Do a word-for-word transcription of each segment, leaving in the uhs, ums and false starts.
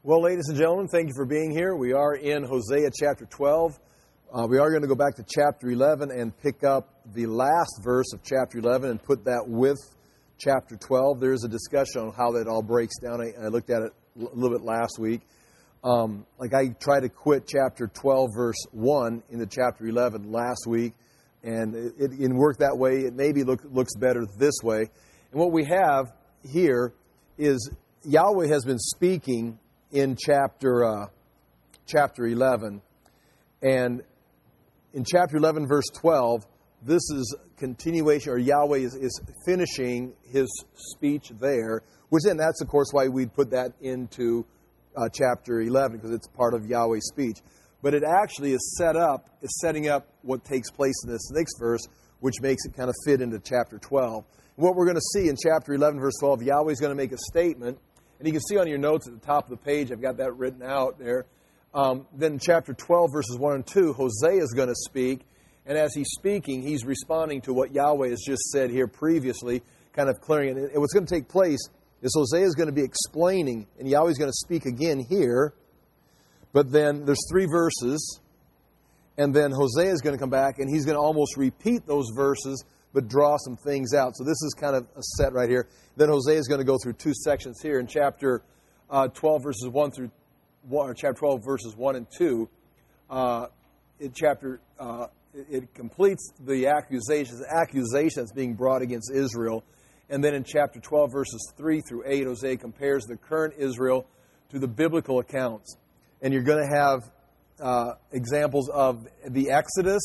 Well, ladies and gentlemen, thank you for being here. We are in Hosea chapter twelve. Uh, we are going to go back to chapter eleven and pick up the last verse of chapter eleven and put that with chapter twelve. There's a discussion on how that all breaks down. I, I looked at it a little bit last week. Um, like I tried to quit chapter twelve, verse one into chapter eleven last week, and it, it didn't work that way. It maybe look, looks better this way. And what we have here is Yahweh has been speaking in chapter uh, chapter eleven, and in chapter eleven, verse twelve, this is continuation, or Yahweh is, is finishing His speech there, which then that's, of course, why we'd put that into uh, chapter eleven, because it's part of Yahweh's speech. But it actually is set up, is setting up what takes place in this next verse, which makes it kind of fit into chapter twelve. And what we're going to see in chapter eleven, verse twelve, Yahweh is going to make a statement. And you can see on your notes at the top of the page, I've got that written out there. Um, then in chapter twelve, verses one and two, Hosea is going to speak. And as he's speaking, he's responding to what Yahweh has just said here previously, kind of clearing it. And what's going to take place is Hosea is going to be explaining, and Yahweh is going to speak again here. But then there's three verses, and then Hosea is going to come back, and he's going to almost repeat those verses, but draw some things out. So this is kind of a set right here. Then Hosea is going to go through two sections here in chapter uh, twelve, verses one through one, or chapter twelve, verses one and two. Uh, in chapter, uh, it, it completes the accusations, accusation that's being brought against Israel. And then in chapter twelve, verses three through eight, Hosea compares the current Israel to the biblical accounts. And you're going to have uh, examples of the Exodus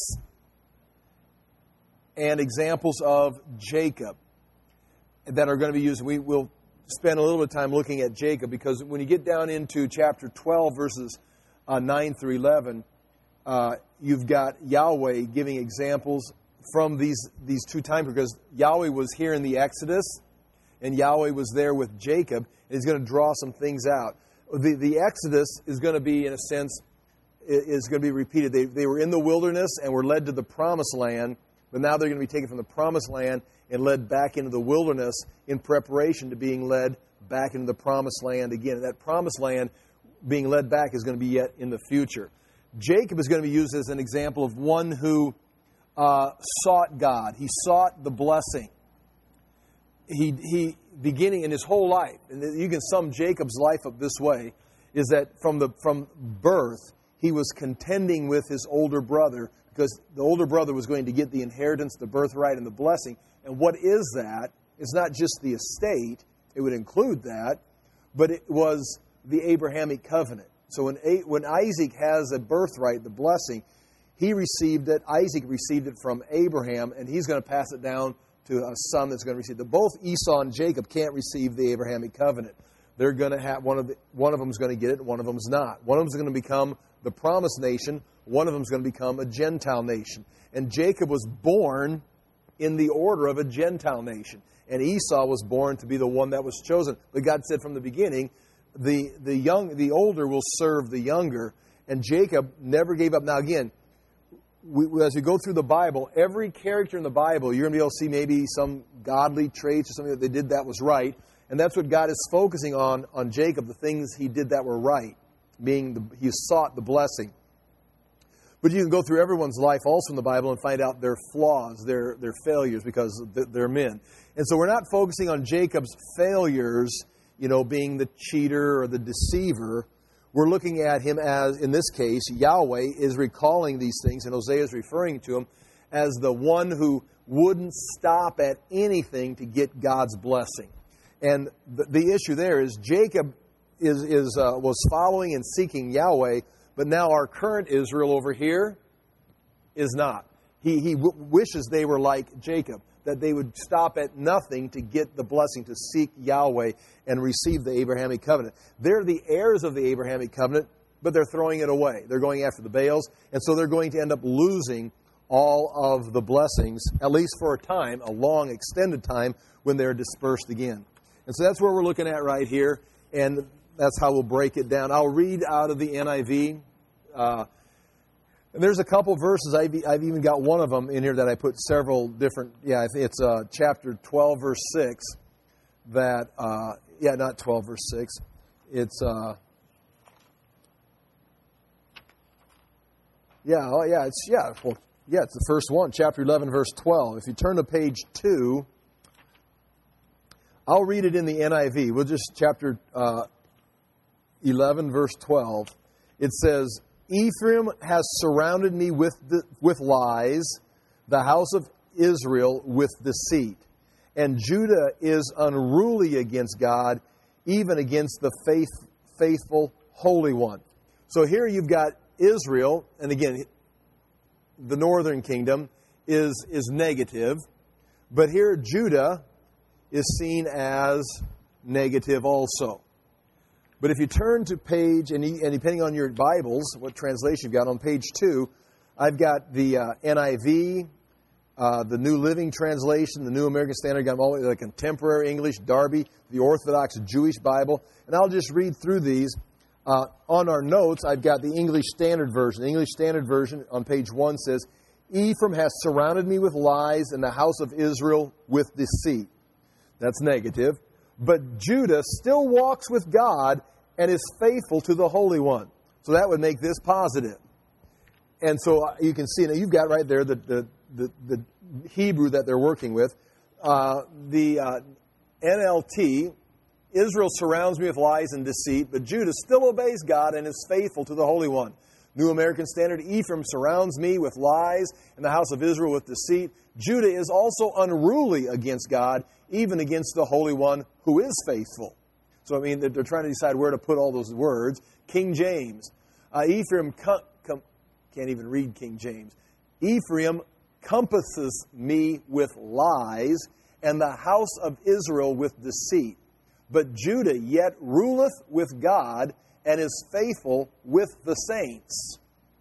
and examples of Jacob that are going to be used. We will spend a little bit of time looking at Jacob, because when you get down into chapter twelve, verses uh, nine through eleven, uh, you've got Yahweh giving examples from these, these two times, because Yahweh was here in the Exodus, and Yahweh was there with Jacob, and he's going to draw some things out. The, the Exodus is going to be, in a sense, is going to be repeated. They, they were in the wilderness and were led to the promised land, but now they're going to be taken from the promised land and led back into the wilderness in preparation to being led back into the promised land again. And that promised land being led back is going to be yet in the future. Jacob is going to be used as an example of one who uh, sought God. He sought the blessing. He, he, beginning in his whole life, and you can sum Jacob's life up this way, is that from the from birth, he was contending with his older brother, because the older brother was going to get the inheritance, the birthright, and the blessing. And what is that? It's not just the estate. It would include that, but it was the Abrahamic covenant. So when, when Isaac has a birthright, the blessing, he received it, Isaac received it from Abraham, and he's going to pass it down to a son that's going to receive it. Both Esau and Jacob can't receive the Abrahamic covenant. They're going to have, one of the, one of them is going to get it, and one of them is not. One of them is going to become the promised nation. One of them is going to become a Gentile nation. And Jacob was born in the order of a Gentile nation. And Esau was born to be the one that was chosen. But God said from the beginning, the, the young, the older will serve the younger. And Jacob never gave up. Now again, we, as we go through the Bible, every character in the Bible, you're going to be able to see maybe some godly traits or something that they did that was right. And that's what God is focusing on, on Jacob, the things he did that were right, being the, he sought the blessing. But you can go through everyone's life also in the Bible and find out their flaws, their, their failures, because they're men. And so we're not focusing on Jacob's failures, you know, being the cheater or the deceiver. We're looking at him as, in this case, Yahweh is recalling these things, and Hosea is referring to him as the one who wouldn't stop at anything to get God's blessing. And the, the issue there is Jacob is, is uh, was following and seeking Yahweh, but now our current Israel over here is not. He, he w- wishes they were like Jacob, that they would stop at nothing to get the blessing, to seek Yahweh and receive the Abrahamic covenant. They're the heirs of the Abrahamic covenant, but they're throwing it away. They're going after the Baals, and so they're going to end up losing all of the blessings, at least for a time, a long, extended time, when they're dispersed again. And so that's where we're looking at right here, and that's how we'll break it down. I'll read out of the N I V. Uh, and there's a couple verses. I've, I've even got one of them in here that I put several different. Yeah, I think it's uh, chapter twelve, verse six. That uh, yeah, not twelve, verse six. It's uh, Yeah, oh, yeah, it's yeah, well, yeah, it's the first one, chapter eleven, verse twelve. If you turn to page two, I'll read it in the N I V. We'll just chapter uh, eleven, verse twelve. It says, "Ephraim has surrounded me with the, with lies, the house of Israel with deceit, and Judah is unruly against God, even against the faith, faithful Holy One." So here you've got Israel, and again, the northern kingdom is, is negative, but here Judah is seen as negative also. But if you turn to page, and, and depending on your Bibles, what translation you've got, on page two, I've got the uh, N I V, uh, the New Living Translation, the New American Standard, got all the Contemporary English, Darby, the Orthodox Jewish Bible, and I'll just read through these. Uh, on our notes, I've got the English Standard Version. The English Standard Version on page one says, "Ephraim has surrounded me with lies, and the house of Israel with deceit." That's negative. But Judah still walks with God and is faithful to the Holy One. So that would make this positive. And so you can see, now you've got right there the, the, the, the Hebrew that they're working with. Uh, the uh, N L T, "Israel surrounds me with lies and deceit, but Judah still obeys God and is faithful to the Holy One." New American Standard, "Ephraim surrounds me with lies, and the house of Israel with deceit. Judah is also unruly against God, even against the Holy One who is faithful." So, I mean, they're trying to decide where to put all those words. King James, uh, Ephraim, com- com- can't even read King James. "Ephraim compasses me with lies, and the house of Israel with deceit. But Judah yet ruleth with God, and is faithful with the saints."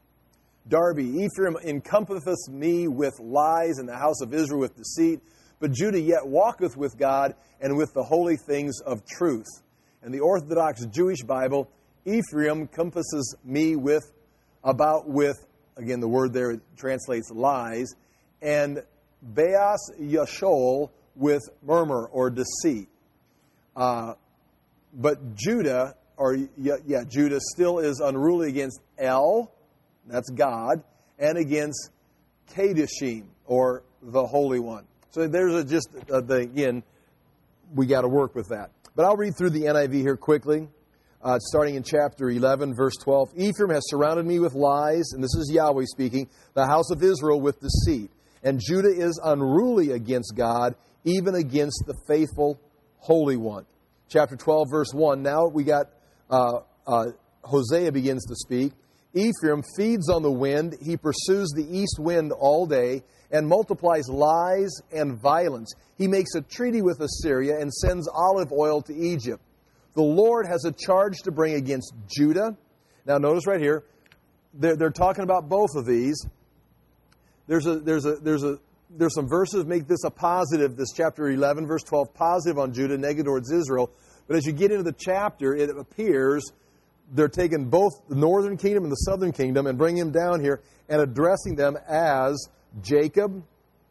Darby, "Ephraim encompasseth me with lies, and the house of Israel with deceit. But Judah yet walketh with God, and with the holy things of truth." And the Orthodox Jewish Bible, "Ephraim compasses me with," about with, again the word there translates lies, and Beas Yashol with murmur or deceit. Uh, but Judah, or yeah, yeah, Judah still is unruly against El, that's God, and against Kadeshim, or the Holy One. So there's a, just, uh, the, again, we got to work with that. But I'll read through the N I V here quickly, uh, starting in chapter eleven, verse twelve. "Ephraim has surrounded me with lies," and this is Yahweh speaking, "the house of Israel with deceit. And Judah is unruly against God, even against the faithful Holy One." Chapter twelve, verse one. Now we got uh, uh, Hosea begins to speak. "Ephraim feeds on the wind. He pursues the east wind all day and multiplies lies and violence. He makes a treaty with Assyria and sends olive oil to Egypt. The Lord has a charge to bring against Judah." Now notice right here, they're, they're talking about both of these. There's a there's a there's a There's some verses make this a positive, this chapter eleven, verse twelve, positive on Judah, negative towards Israel. But as you get into the chapter, it appears they're taking both the northern kingdom and the southern kingdom and bringing them down here and addressing them as Jacob,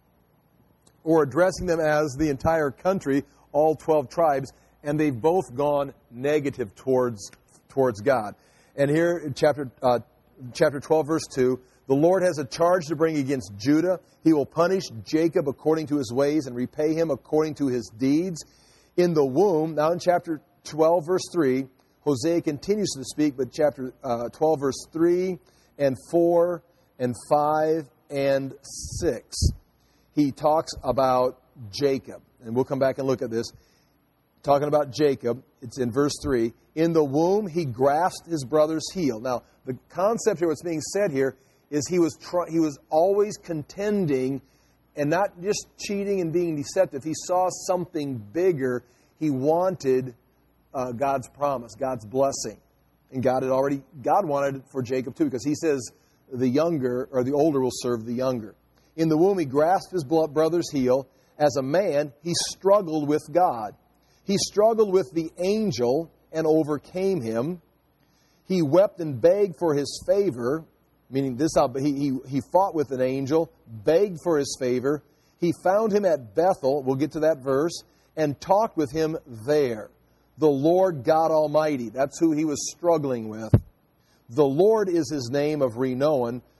or addressing them as the entire country, all twelve tribes, and they've both gone negative towards towards God. And here in chapter, uh, chapter twelve, verse two, "The Lord has a charge to bring against Judah. He will punish Jacob according to his ways and repay him according to his deeds. In the womb," now in chapter twelve, verse three, Hosea continues to speak, but chapter uh, twelve, verse three and four and five and six, he talks about Jacob. And we'll come back and look at this. Talking about Jacob, it's in verse three. "In the womb he grasped his brother's heel." Now, the concept here, what's being said here, is he was try, he was always contending and not just cheating and being deceptive. He saw something bigger. He wanted uh, God's promise, God's blessing. And God had already, God wanted it for Jacob too, because he says the younger, or the older will serve the younger. "In the womb he grasped his brother's heel. As a man, he struggled with God. He struggled with the angel and overcame him. He wept and begged for his favor," meaning this, he, he, he fought with an angel, begged for his favor. "He found him at Bethel," we'll get to that verse, "and talked with him there. The Lord God Almighty," that's who he was struggling with. "The Lord is his name of renown.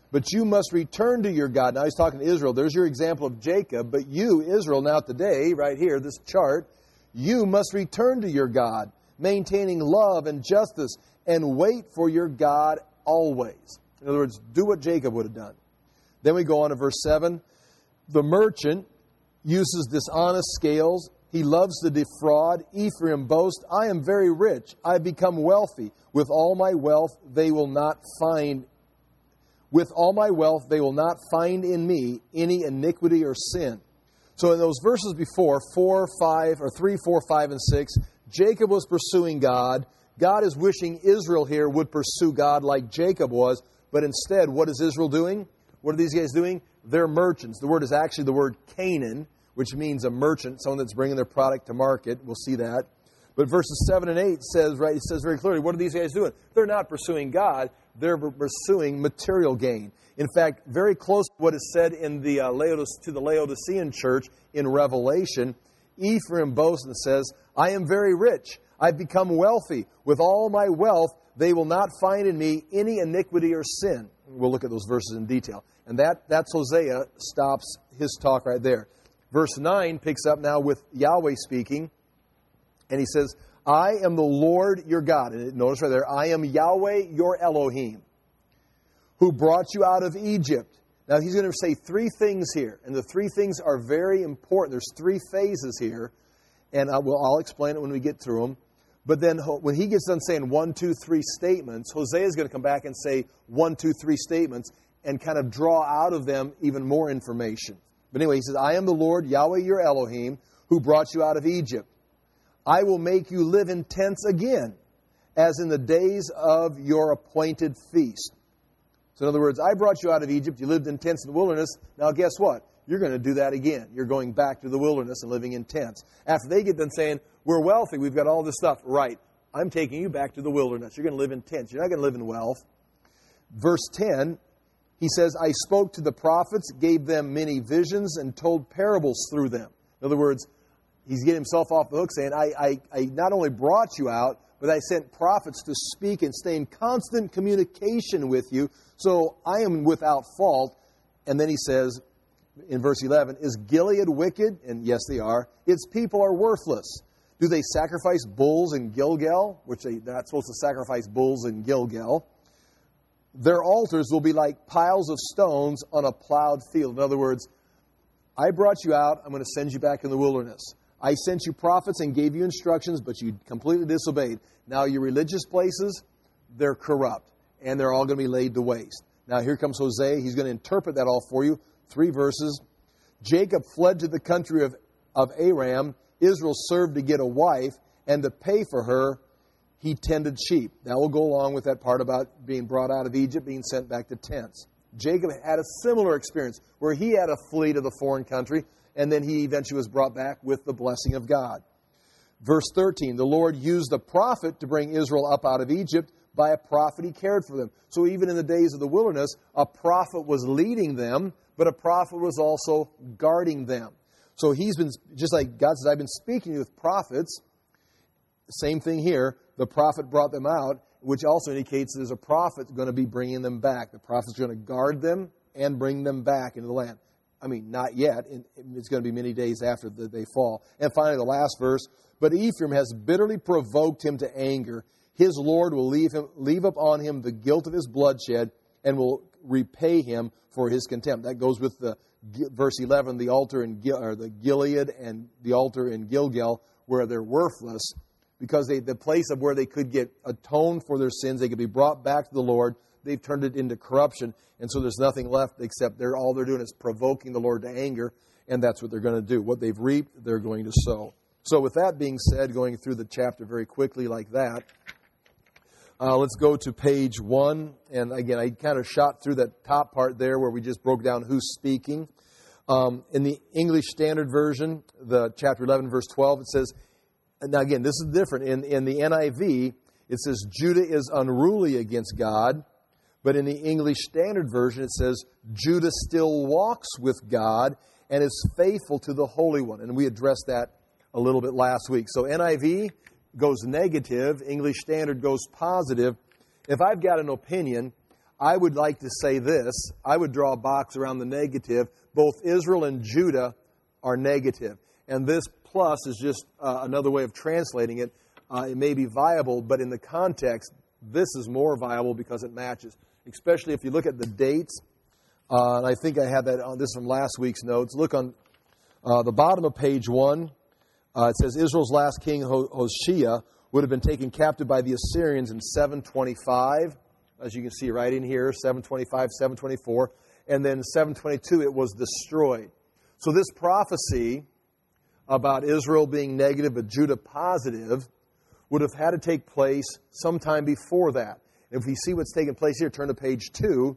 But you must return to your God. Now he's talking to Israel. There's your example of Jacob. But you, Israel, now today, right here, this chart, you must return to your God, maintaining love and justice, and wait for your God always. In other words, do what Jacob would have done. Then we go on to verse seven. The merchant uses dishonest scales. He loves to defraud. Ephraim boasts, I am very rich. I have become wealthy. With all my wealth, they will not find With all my wealth, they will not find in me any iniquity or sin. So in those verses before, four, five, or three, four, five, and six, Jacob was pursuing God. God is wishing Israel here would pursue God like Jacob was. But instead, what is Israel doing? What are these guys doing? They're merchants. The word is actually the word Canaan, which means a merchant, someone that's bringing their product to market. We'll see that. But verses seven and eight says, right, it says very clearly, what are these guys doing? They're not pursuing God. They're pursuing material gain. In fact, very close to what is said in the uh, Laodice- to the Laodicean church in Revelation, Ephraim boasts and says, I am very rich. I've become wealthy. With all my wealth, they will not find in me any iniquity or sin. We'll look at those verses in detail. And that that's Hosea stops his talk right there. Verse nine picks up now with Yahweh speaking. And he says, I am the Lord your God. And notice right there, I am Yahweh your Elohim, who brought you out of Egypt. Now he's going to say three things here. And the three things are very important. There's three phases here. And I will, I'll explain it when we get through them. But then when he gets done saying one, two, three statements, Hosea is going to come back and say one, two, three statements and kind of draw out of them even more information. But anyway, he says, I am the Lord Yahweh your Elohim, who brought you out of Egypt. I will make you live in tents again, as in the days of your appointed feast. So in other words, I brought you out of Egypt. You lived in tents in the wilderness. Now guess what? You're going to do that again. You're going back to the wilderness and living in tents. After they get done saying, we're wealthy, we've got all this stuff. Right. I'm taking you back to the wilderness. You're going to live in tents. You're not going to live in wealth. Verse ten, he says, I spoke to the prophets, gave them many visions, and told parables through them. In other words, he's getting himself off the hook saying, I, I, I not only brought you out, but I sent prophets to speak and stay in constant communication with you, so I am without fault. And then he says, in verse eleven, is Gilead wicked? And yes, they are. Its people are worthless. Do they sacrifice bulls in Gilgal? Which they, they're not supposed to sacrifice bulls in Gilgal. Their altars will be like piles of stones on a plowed field. In other words, I brought you out. I'm going to send you back in the wilderness. I sent you prophets and gave you instructions, but you completely disobeyed. Now your religious places, they're corrupt, and they're all going to be laid to waste. Now here comes Hosea. He's going to interpret that all for you. Three verses. Jacob fled to the country of, of Aram. Israel served to get a wife, and to pay for her, he tended sheep. That will go along with that part about being brought out of Egypt, being sent back to tents. Jacob had a similar experience where he had to flee to the foreign country, and then he eventually was brought back with the blessing of God. Verse thirteen, the Lord used a prophet to bring Israel up out of Egypt. By a prophet he cared for them. So even in the days of the wilderness, a prophet was leading them, but a prophet was also guarding them. So he's been, just like God says, I've been speaking with prophets. Same thing here. The prophet brought them out, which also indicates there's a prophet going to be bringing them back. The prophet's going to guard them and bring them back into the land. I mean, not yet. It's going to be many days after they fall. And finally, the last verse. But Ephraim has bitterly provoked him to anger. His Lord will leave him, leave upon him the guilt of his bloodshed and will repay him for his contempt. That goes with the verse eleven, the altar in or the Gilead and the altar in Gilgal, where they're worthless because they, the place of where they could get atoned for their sins, they could be brought back to the Lord. They've turned it into corruption, and so there's nothing left except they're all they're doing is provoking the Lord to anger, and that's what they're going to do. What they've reaped, they're going to sow. So with that being said, going through the chapter very quickly like that, uh, let's go to page one. And again, I kind of shot through that top part there where we just broke down who's speaking. Um, in the English Standard Version, the chapter eleven, verse twelve, it says, now again, this is different. In, in the N I V, it says, Judah is unruly against God. But in the English Standard Version, it says, Judah still walks with God and is faithful to the Holy One. And we addressed that a little bit last week. So N I V goes negative. English Standard goes positive. If I've got an opinion, I would like to say this. I would draw a box around the negative. Both Israel and Judah are negative. And this plus is just uh, another way of translating it. Uh, it may be viable, but in the context, this is more viable because it matches. Especially if you look at the dates. Uh, and I think I had that on this from last week's notes. Look on uh, the bottom of page one. Uh, it says Israel's last king, Hoshea, would have been taken captive by the Assyrians in seven twenty-five. As you can see right in here, seven twenty-five, seven twenty-four. And then seven twenty-two, it was destroyed. So this prophecy about Israel being negative but Judah positive would have had to take place sometime before that. If we see what's taking place here, turn to page two.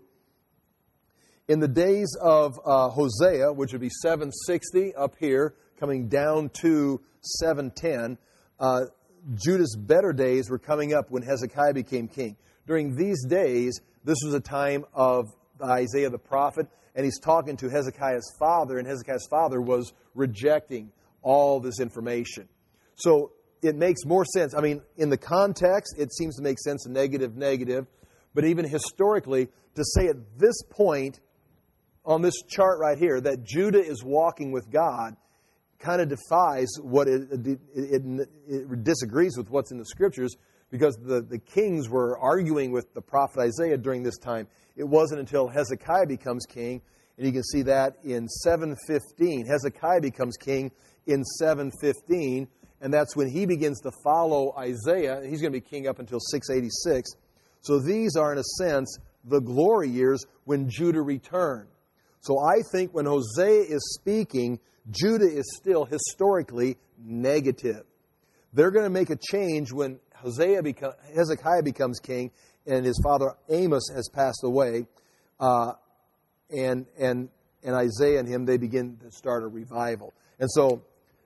In the days of uh, Hosea, which would be seven sixty up here, coming down to seven ten, uh, Judah's better days were coming up when Hezekiah became king. During these days, this was a time of Isaiah the prophet, and he's talking to Hezekiah's father, and Hezekiah's father was rejecting all this information. So it makes more sense. I mean, in the context, it seems to make sense, negative, negative. But even historically, to say at this point on this chart right here that Judah is walking with God kind of defies what it, it, it, it disagrees with what's in the Scriptures, because the, the kings were arguing with the prophet Isaiah during this time. It wasn't until Hezekiah becomes king, and you can see that in seven fifteen. Hezekiah becomes king in seven fifteen, and that's when he begins to follow Isaiah. He's going to be king up until six eighty-six. So these are, in a sense, the glory years when Judah returned. So I think when Hosea is speaking, Judah is still historically negative. They're going to make a change when Hosea become, Hezekiah becomes king and his father Amos has passed away. Uh, and, and, and Isaiah and him, they begin to start a revival. And so,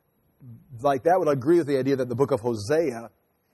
like that would agree with the idea that the book of Hosea,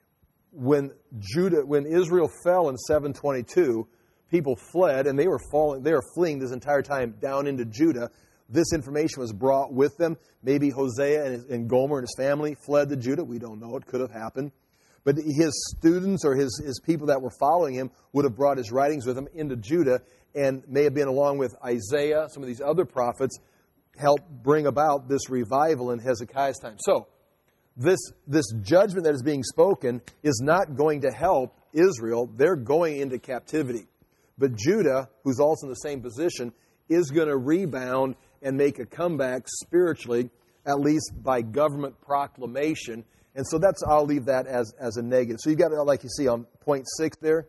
when Judah, when Israel fell in seven twenty-two, people fled, and they were falling, they were fleeing this entire time down into Judah. This information was brought with them. Maybe Hosea and, his, and Gomer and his family fled to Judah. We don't know. It could have happened. But his students or his, his people that were following him would have brought his writings with him into Judah, and may have been along with Isaiah, some of these other prophets, helped bring about this revival in Hezekiah's time. So, this, this judgment that is being spoken is not going to help Israel. They're going into captivity. But Judah, who's also in the same position, is going to rebound and make a comeback spiritually, at least by government proclamation. And so that's, I'll leave that as, as a negative. So you've got, like you see on point six there,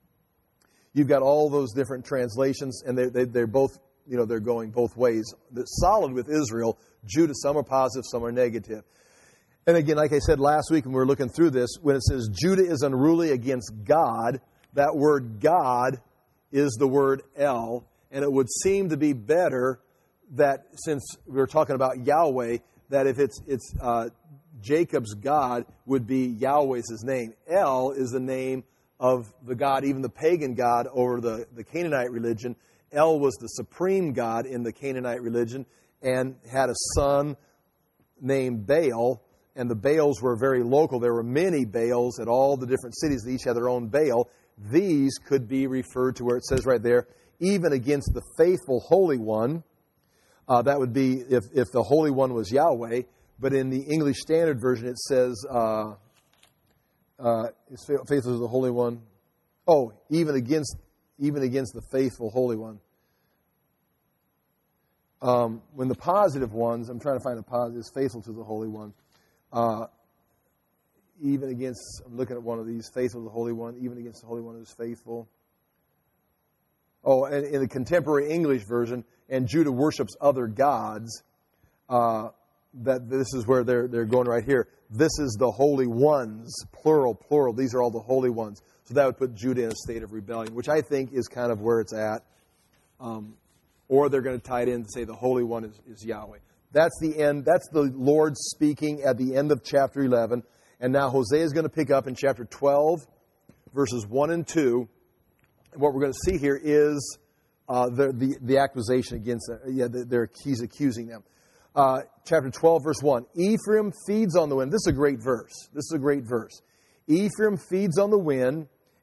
you've got all those different translations, and they're, they, they're both, you know, they're going both ways. The solid with Israel, Judah, some are positive, some are negative. And again, like I said last week when we were looking through this, when it says Judah is unruly against God, that word God is the word El, and it would seem to be better that, since we were talking about Yahweh, that if it's it's uh, Jacob's God would be Yahweh's his name. El is the name of the God, even the pagan God over the, the Canaanite religion. El was the supreme God in the Canaanite religion and had a son named Baal, and the Baals were very local. There were many Baals at all the different cities. They each had their own Baal. These could be referred to where it says right there, even against the faithful Holy One. Uh, that would be if, if the Holy One was Yahweh. But in the English Standard Version, it says, uh, uh, is faithful to the Holy One. Oh, even against even against the faithful Holy One. Um, when the positive ones, I'm trying to find a positive, is faithful to the Holy One. Uh, even against, I'm looking at one of these, faithful to the Holy One, even against the Holy One who's faithful. Oh, and in the contemporary English version, and Judah worships other gods, uh, that this is where they're they're going right here. This is the holy ones, plural, plural. These are all the holy ones. So that would put Judah in a state of rebellion, which I think is kind of where it's at. Um, or they're going to tie it in to say the Holy One is, is Yahweh. That's the end. That's the Lord speaking at the end of chapter eleven. And now Hosea is going to pick up in chapter twelve, verses one and two. And what we're going to see here is uh, the, the the accusation against them. Yeah, they're, he's accusing them. Uh, chapter twelve, verse one. Ephraim feeds on the wind. This is a great verse. This is a great verse. Ephraim feeds on the wind,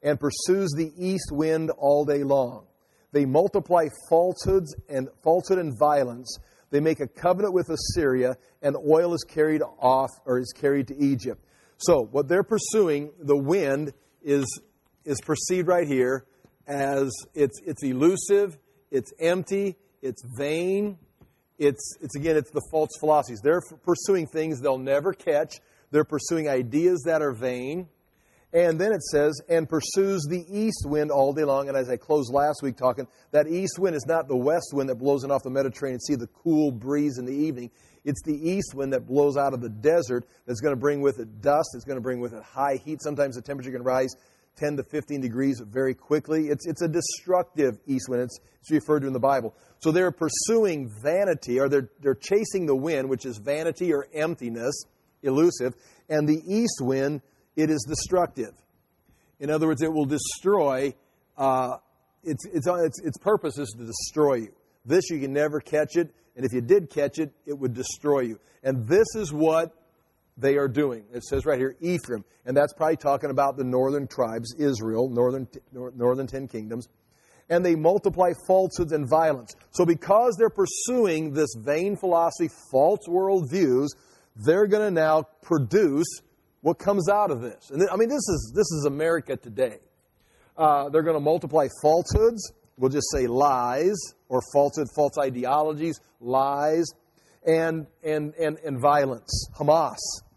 and pursues the east wind all day long. They multiply falsehoods and falsehood and violence. They make a covenant with Assyria, and oil is carried off or is carried to Egypt. So what they're pursuing, the wind, is is perceived right here as it's it's elusive, it's empty, it's vain. It's it's again, it's the false philosophies. They're pursuing things they'll never catch. They're pursuing ideas that are vain. And then it says, and pursues the east wind all day long. And as I closed last week talking, that east wind is not the west wind that blows in off the Mediterranean Sea, the cool breeze in the evening. It's the east wind that blows out of the desert that's going to bring with it dust. It's going to bring with it high heat. Sometimes the temperature can rise ten to fifteen degrees very quickly. It's it's a destructive east wind. It's, it's referred to in the Bible. So they're pursuing vanity, or they're they're chasing the wind, which is vanity or emptiness, elusive. And the east wind, it is destructive. In other words, it will destroy. Uh, its its its its purpose is to destroy you. This you can never catch it, and if you did catch it, it would destroy you. And this is what they are doing. It says right here, Ephraim, and that's probably talking about the northern tribes, Israel, northern northern ten kingdoms. And they multiply falsehoods and violence. So because they're pursuing this vain philosophy, false worldviews, they're going to now produce what comes out of this. And I mean, this is this is America today. Uh, they're going to multiply falsehoods. We'll just say lies or falsehood, false ideologies, lies, and and and and violence, Hamas.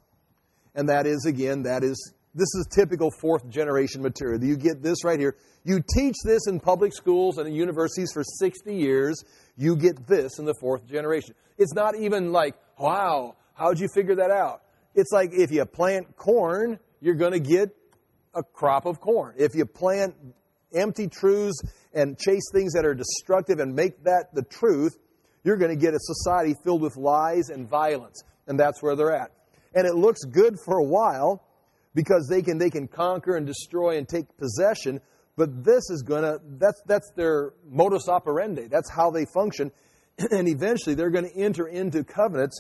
And that is again, that is this is typical fourth generation material. You get this right here. You teach this in public schools and in universities for sixty years. You get this in the fourth generation. It's not even like, wow, how'd you figure that out? It's like if you plant corn, you're going to get a crop of corn. If you plant empty truths and chase things that are destructive and make that the truth, you're going to get a society filled with lies and violence. And that's where they're at. And it looks good for a while because they can they can conquer and destroy and take possession, but this is going to, that's that's their modus operandi. That's how they function. And eventually they're going to enter into covenants.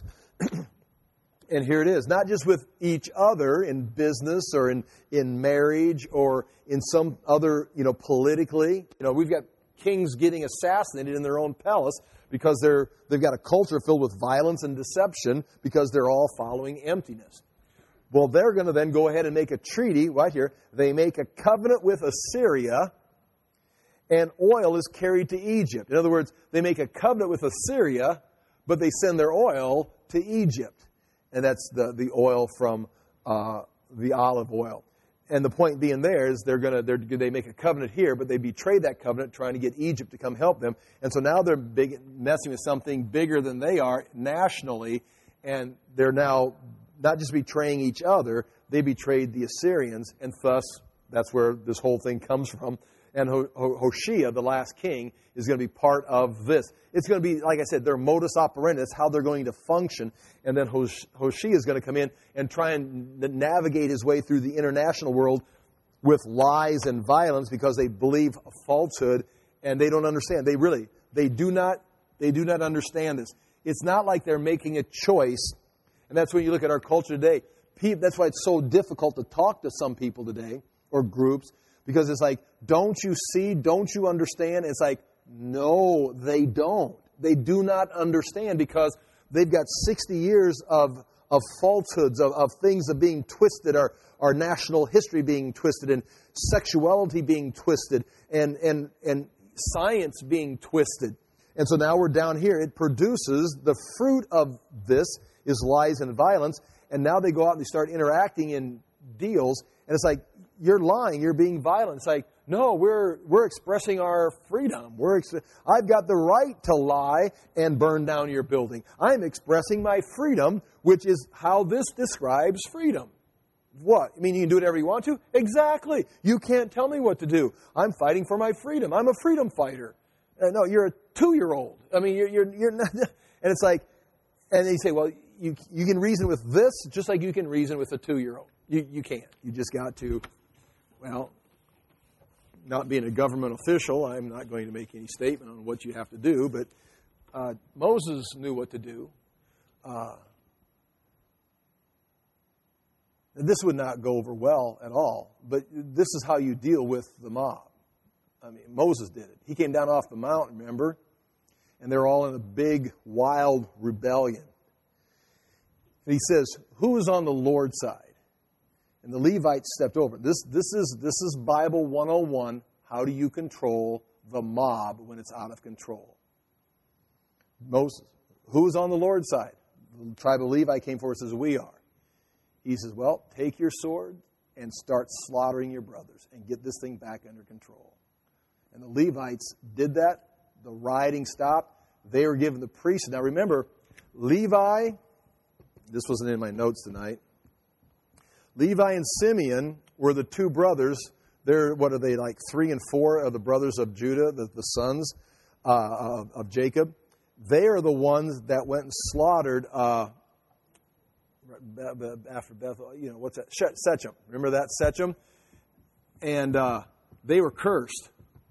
And here it is, not just with each other in business or in, in marriage or in some other, you know, politically. You know, we've got kings getting assassinated in their own palace because they're, they've got a culture filled with violence and deception because they're all following emptiness. Well, they're going to then go ahead and make a treaty right here. They make a covenant with Assyria, and oil is carried to Egypt. In other words, they make a covenant with Assyria, but they send their oil to Egypt. And that's the, the oil from uh, the olive oil. And the point being there is they're going to they make a covenant here, but they betray that covenant trying to get Egypt to come help them. And so now they're big, messing with something bigger than they are nationally, and they're now not just betraying each other, they betrayed the Assyrians, and thus that's where this whole thing comes from. And Hoshea, the last king, is going to be part of this. It's going to be, like I said, their modus operandi. It's how they're going to function. And then Hoshea is going to come in and try and navigate his way through the international world with lies and violence because they believe a falsehood and they don't understand. They really, they do not, they do not understand this. It's not like they're making a choice. And that's when you look at our culture today. That's why it's so difficult to talk to some people today or groups. Because it's like, don't you see? Don't you understand? It's like, no, they don't. They do not understand because they've got sixty years of, of falsehoods, of, of things of being twisted, our, our national history being twisted, and sexuality being twisted, and, and, and science being twisted. And so now we're down here. It produces, the fruit of this is lies and violence. And now they go out and they start interacting in deals. And it's like, you're lying, you're being violent. It's like, no, we're we're expressing our freedom. We're ex- I've got the right to lie and burn down your building. I'm expressing my freedom, which is how this describes freedom. What? I mean, you can do whatever you want to? Exactly. You can't tell me what to do. I'm fighting for my freedom. I'm a freedom fighter. Uh, no, you're a two-year-old. I mean, you're you're, you're not. And it's like, and they say, well, you you can reason with this just like you can reason with a two-year-old. You you can't. You just got to. Well, not being a government official, I'm not going to make any statement on what you have to do, but uh, Moses knew what to do. Uh, This would not go over well at all, but this is how you deal with the mob. I mean, Moses did it. He came down off the mountain, remember? And they're all in a big, wild rebellion. And he says, who is on the Lord's side? And the Levites stepped over. This, this is, this is Bible one oh one. How do you control the mob when it's out of control? Moses, who is on the Lord's side? The tribe of Levi came forward and says, we are. He says, well, take your sword and start slaughtering your brothers and get this thing back under control. And the Levites did that. The rioting stopped. They were given the priesthood. Now remember, Levi, this wasn't in my notes tonight. Levi and Simeon were the two brothers. They're, what are they, like three and four of the brothers of Judah, the, the sons uh, of, of Jacob. They are the ones that went and slaughtered uh, after Bethel, you know, what's that? Shechem. Remember that, Shechem? And uh, they were cursed.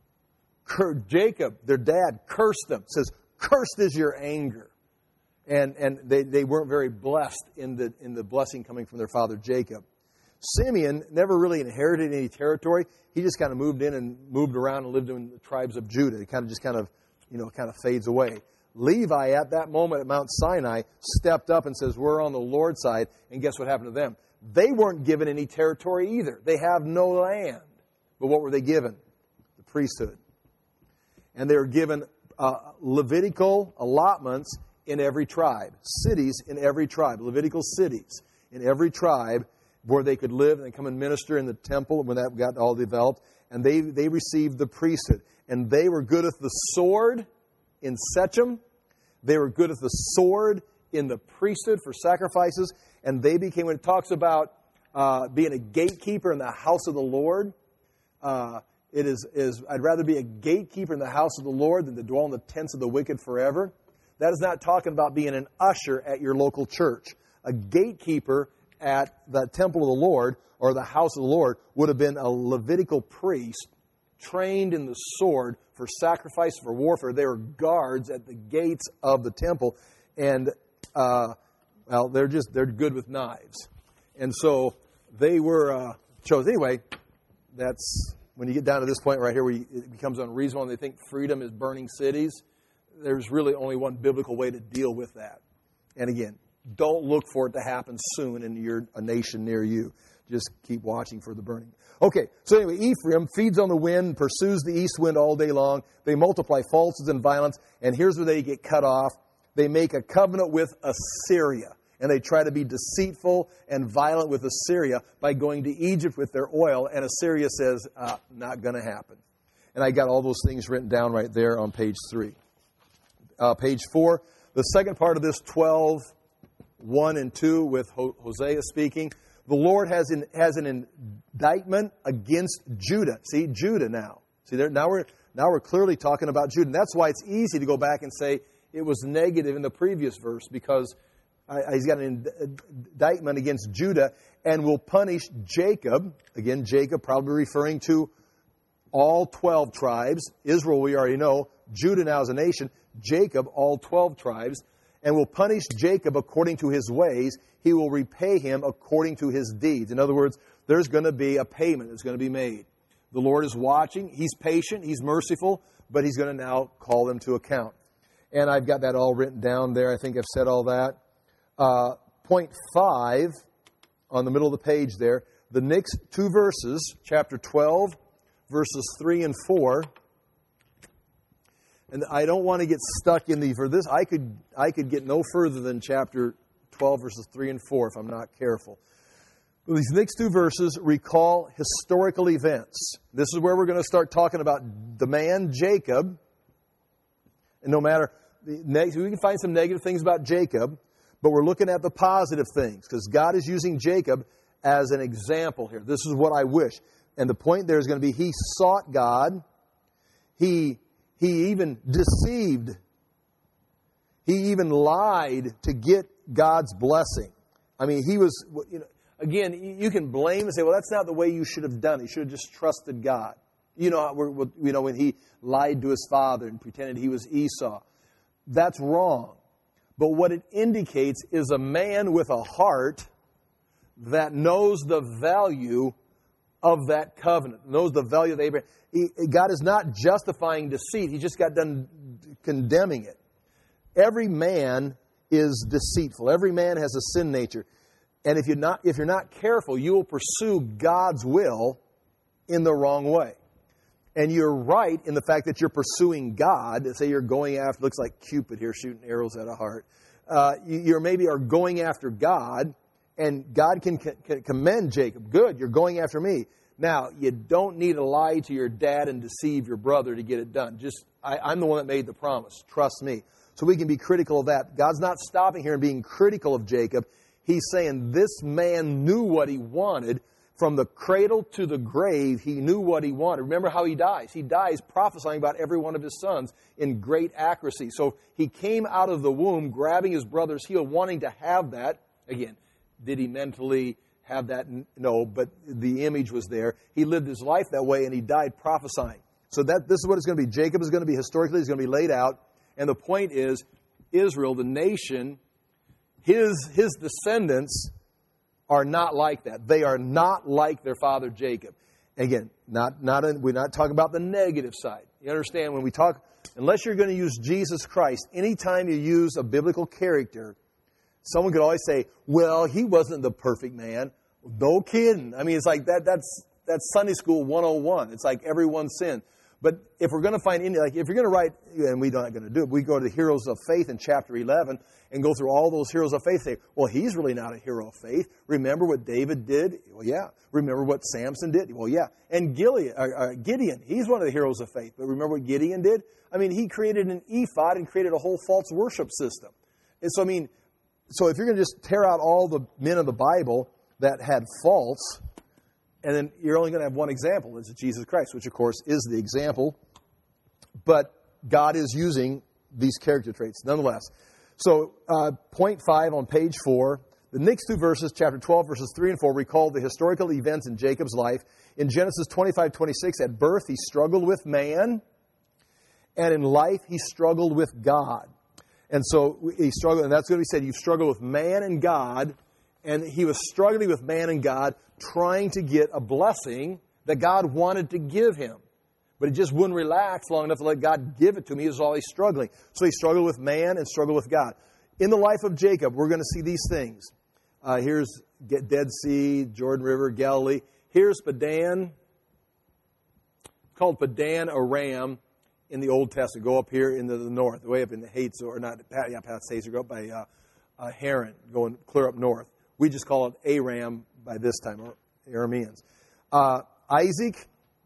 Cur- Jacob, their dad, cursed them. Says, cursed is your anger. And and they, they weren't very blessed in the in the blessing coming from their father Jacob. Simeon never really inherited any territory. He just kind of moved in and moved around and lived in the tribes of Judah. It kind of just kind of, you know, kind of fades away. Levi, at that moment at Mount Sinai, stepped up and says, we're on the Lord's side. And guess what happened to them? They weren't given any territory either. They have no land. But what were they given? The priesthood. And they were given uh, Levitical allotments in every tribe. Cities in every tribe. Levitical cities in every tribe where they could live and come and minister in the temple when that got all developed. And they, they received the priesthood. And they were good at the sword in Shechem. They were good at the sword in the priesthood for sacrifices. And they became, when it talks about uh, being a gatekeeper in the house of the Lord, uh, it is, is, I'd rather be a gatekeeper in the house of the Lord than to dwell in the tents of the wicked forever. That is not talking about being an usher at your local church. A gatekeeper at the temple of the Lord or the house of the Lord would have been a Levitical priest trained in the sword for sacrifice, for warfare. They were guards at the gates of the temple. And, uh, well, they're just, they're good with knives. And so they were uh, chosen. Anyway, that's, when you get down to this point right here where you, it becomes unreasonable and they think freedom is burning cities, there's really only one biblical way to deal with that. And again, don't look for it to happen soon in your, a nation near you. Just keep watching for the burning. Okay, so anyway, Ephraim feeds on the wind, pursues the east wind all day long. They multiply falsehoods and violence. And here's where they get cut off. They make a covenant with Assyria. And they try to be deceitful and violent with Assyria by going to Egypt with their oil. And Assyria says, uh, not going to happen. And I got all those things written down right there on page three. Uh, page four, the second part of this twelve, one and two with Hosea speaking. The Lord has an, has an indictment against Judah. See, Judah now. See, there, now we're now we're clearly talking about Judah. And that's why it's easy to go back and say it was negative in the previous verse, because uh, he's got an indictment against Judah and will punish Jacob. Again, Jacob probably referring to all twelve tribes. Israel, we already know. Judah now as a nation. Jacob, all twelve tribes. And will punish Jacob according to his ways. He will repay him according to his deeds. In other words, there's going to be a payment that's going to be made. The Lord is watching. He's patient. He's merciful. But He's going to now call them to account. And I've got that all written down there. I think I've said all that. Uh, point five on the middle of the page there. The next two verses, chapter twelve, verses three and four. And I don't want to get stuck in the, for this, I could I could get no further than chapter twelve, verses three and four if I'm not careful. But these next two verses recall historical events. This is where we're going to start talking about the man Jacob. And no matter, we can find some negative things about Jacob, but we're looking at the positive things because God is using Jacob as an example here. This is what I wish. And the point there is going to be he sought God. He He even deceived. He even lied to get God's blessing. I mean, he was, you know, again, you can blame and say, well, that's not the way you should have done it. You should have just trusted God. You know, we're, you know, when he lied to his father and pretended he was Esau. That's wrong. But what it indicates is a man with a heart that knows the value of that covenant, knows the value of Abraham. He, God is not justifying deceit. He just got done condemning it. Every man is deceitful. Every man has a sin nature. And if you're not, if you're not careful, you will pursue God's will in the wrong way. And you're right in the fact that you're pursuing God. Say you're going after, looks like Cupid here shooting arrows at a heart. Uh, you you're maybe are going after God, and God can, can commend Jacob. Good, you're going after me. Now, you don't need to lie to your dad and deceive your brother to get it done. Just, I, I'm the one that made the promise. Trust me. So we can be critical of that. God's not stopping here and being critical of Jacob. He's saying this man knew what he wanted. From the cradle to the grave, he knew what he wanted. Remember how he dies. He dies prophesying about every one of his sons in great accuracy. So he came out of the womb, grabbing his brother's heel, wanting to have that. Again, did he mentally have that? No, but the image was there. He lived his life that way, and he died prophesying. So that this is what it's going to be. Jacob is going to be historically, he's going to be laid out. And the point is, Israel, the nation, his, his descendants are not like that. They are not like their father Jacob. Again, not, not a, we're not talking about the negative side. You understand, when we talk, unless you're going to use Jesus Christ, anytime you use a biblical character, someone could always say, well, he wasn't the perfect man. No kidding. I mean, it's like that. That's that's Sunday School one oh one. It's like everyone's sin. But if we're going to find any, like if you're going to write, and we're not going to do it, we go to the heroes of faith in chapter eleven and go through all those heroes of faith. Say, well, he's really not a hero of faith. Remember what David did? Well, yeah. Remember what Samson did? Well, yeah. And Gilead, uh, uh, Gideon, he's one of the heroes of faith. But remember what Gideon did? I mean, he created an ephod and created a whole false worship system. And so, I mean, so if you're going to just tear out all the men of the Bible that had faults, and then you're only going to have one example, is Jesus Christ, which, of course, is the example. But God is using these character traits nonetheless. So, uh, point five on page four, the next two verses, chapter twelve, verses three and four, recall the historical events in Jacob's life. In Genesis twenty-five twenty-six, at birth, he struggled with man, and in life, he struggled with God. And so he struggled, and that's what he said. You struggle with man and God. And he was struggling with man and God, trying to get a blessing that God wanted to give him. But he just wouldn't relax long enough to let God give it to him. He was always struggling. So he struggled with man and struggled with God. In the life of Jacob, we're going to see these things. Uh, here's Dead Sea, Jordan River, Galilee. Here's Padan, called Padan Aram in the Old Testament. Go up here into the north, way up in the Hates, or not, yeah, past Hates, or go up by uh, uh, Haran, going clear up north. We just call it Aram by this time, or Arameans. Uh, Isaac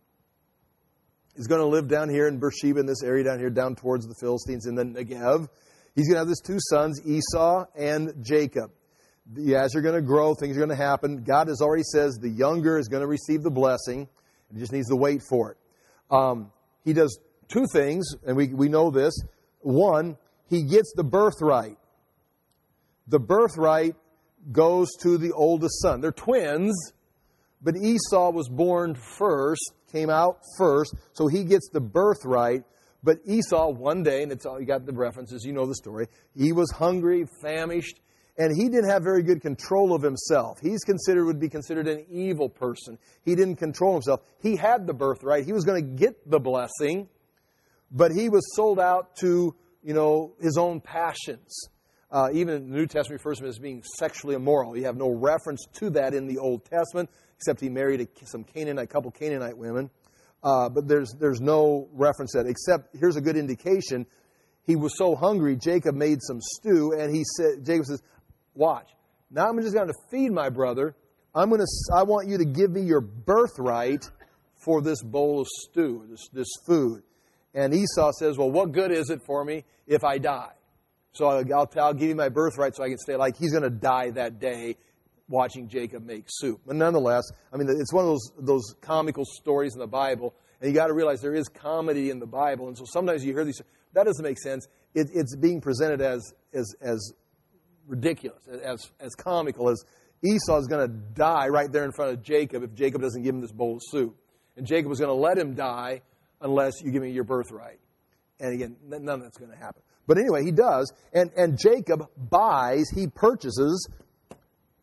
is going to live down here in Beersheba, in this area down here, down towards the Philistines, and then Negev. He's going to have his two sons, Esau and Jacob. As you're going to grow, things are going to happen. God has already says the younger is going to receive the blessing. He just needs to wait for it. Um, he does two things, and we, we know this. One, he gets the birthright. The birthright goes to the oldest son. They're twins, but Esau was born first, came out first, so he gets the birthright. But Esau, one day, and it's all you got the references, you know the story, he was hungry, famished, and he didn't have very good control of himself. He's considered, would be considered an evil person. He didn't control himself. He had the birthright. He was going to get the blessing, but he was sold out to, you know, his own passions. Uh, even in the New Testament refers to him as being sexually immoral. You have no reference to that in the Old Testament, except he married a, some Canaanite, a couple Canaanite women. Uh, but there's there's no reference to that, except here's a good indication. He was so hungry, Jacob made some stew, and he said, Jacob says, watch, now I'm just going to feed my brother. I'm going to, I want you to give me your birthright for this bowl of stew, this, this food. And Esau says, well, what good is it for me if I die? So I'll, I'll, I'll give you my birthright so I can stay. Like he's going to die that day watching Jacob make soup. But nonetheless, I mean, it's one of those those comical stories in the Bible. And you got to realize there is comedy in the Bible. And so sometimes you hear these, that doesn't make sense. It, it's being presented as as as ridiculous, as as comical as Esau is going to die right there in front of Jacob if Jacob doesn't give him this bowl of soup. And Jacob was going to let him die unless you give me your birthright. And again, none of that's going to happen. But anyway, he does. And, and Jacob buys, he purchases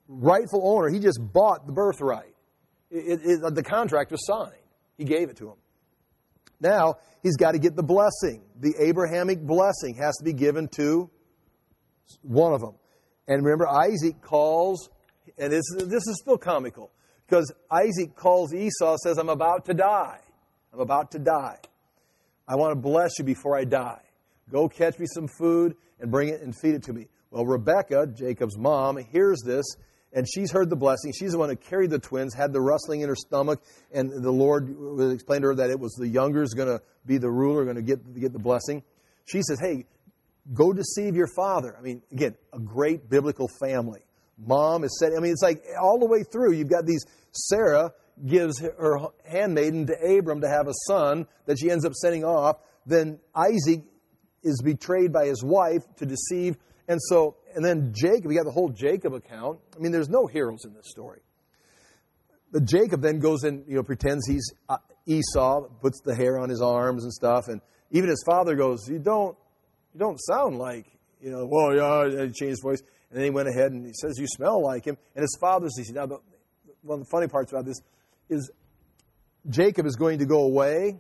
rightful owner. He just bought the birthright. It, it, the contract was signed. He gave it to him. Now, he's got to get the blessing. The Abrahamic blessing has to be given to one of them. And remember, Isaac calls, and this, this is still comical, because Isaac calls Esau, says, I'm about to die. I'm about to die. I want to bless you before I die. Go catch me some food and bring it and feed it to me. Well, Rebekah, Jacob's mom, hears this, and she's heard the blessing. She's the one who carried the twins, had the rustling in her stomach, and the Lord explained to her that it was the younger is going to be the ruler, going to get, get the blessing. She says, hey, go deceive your father. I mean, again, a great biblical family. Mom is said, I mean, it's like all the way through, you've got these, Sarah gives her handmaiden to Abram to have a son that she ends up sending off. Then Isaac is betrayed by his wife to deceive. And so, and then Jacob, we got the whole Jacob account. I mean, there's no heroes in this story. But Jacob then goes and, you know, pretends he's Esau, puts the hair on his arms and stuff. And even his father goes, you don't, you don't sound like, you know, well, yeah, he changed his voice. And then he went ahead and he says, you smell like him. And his father says, now, the, one of the funny parts about this is Jacob is going to go away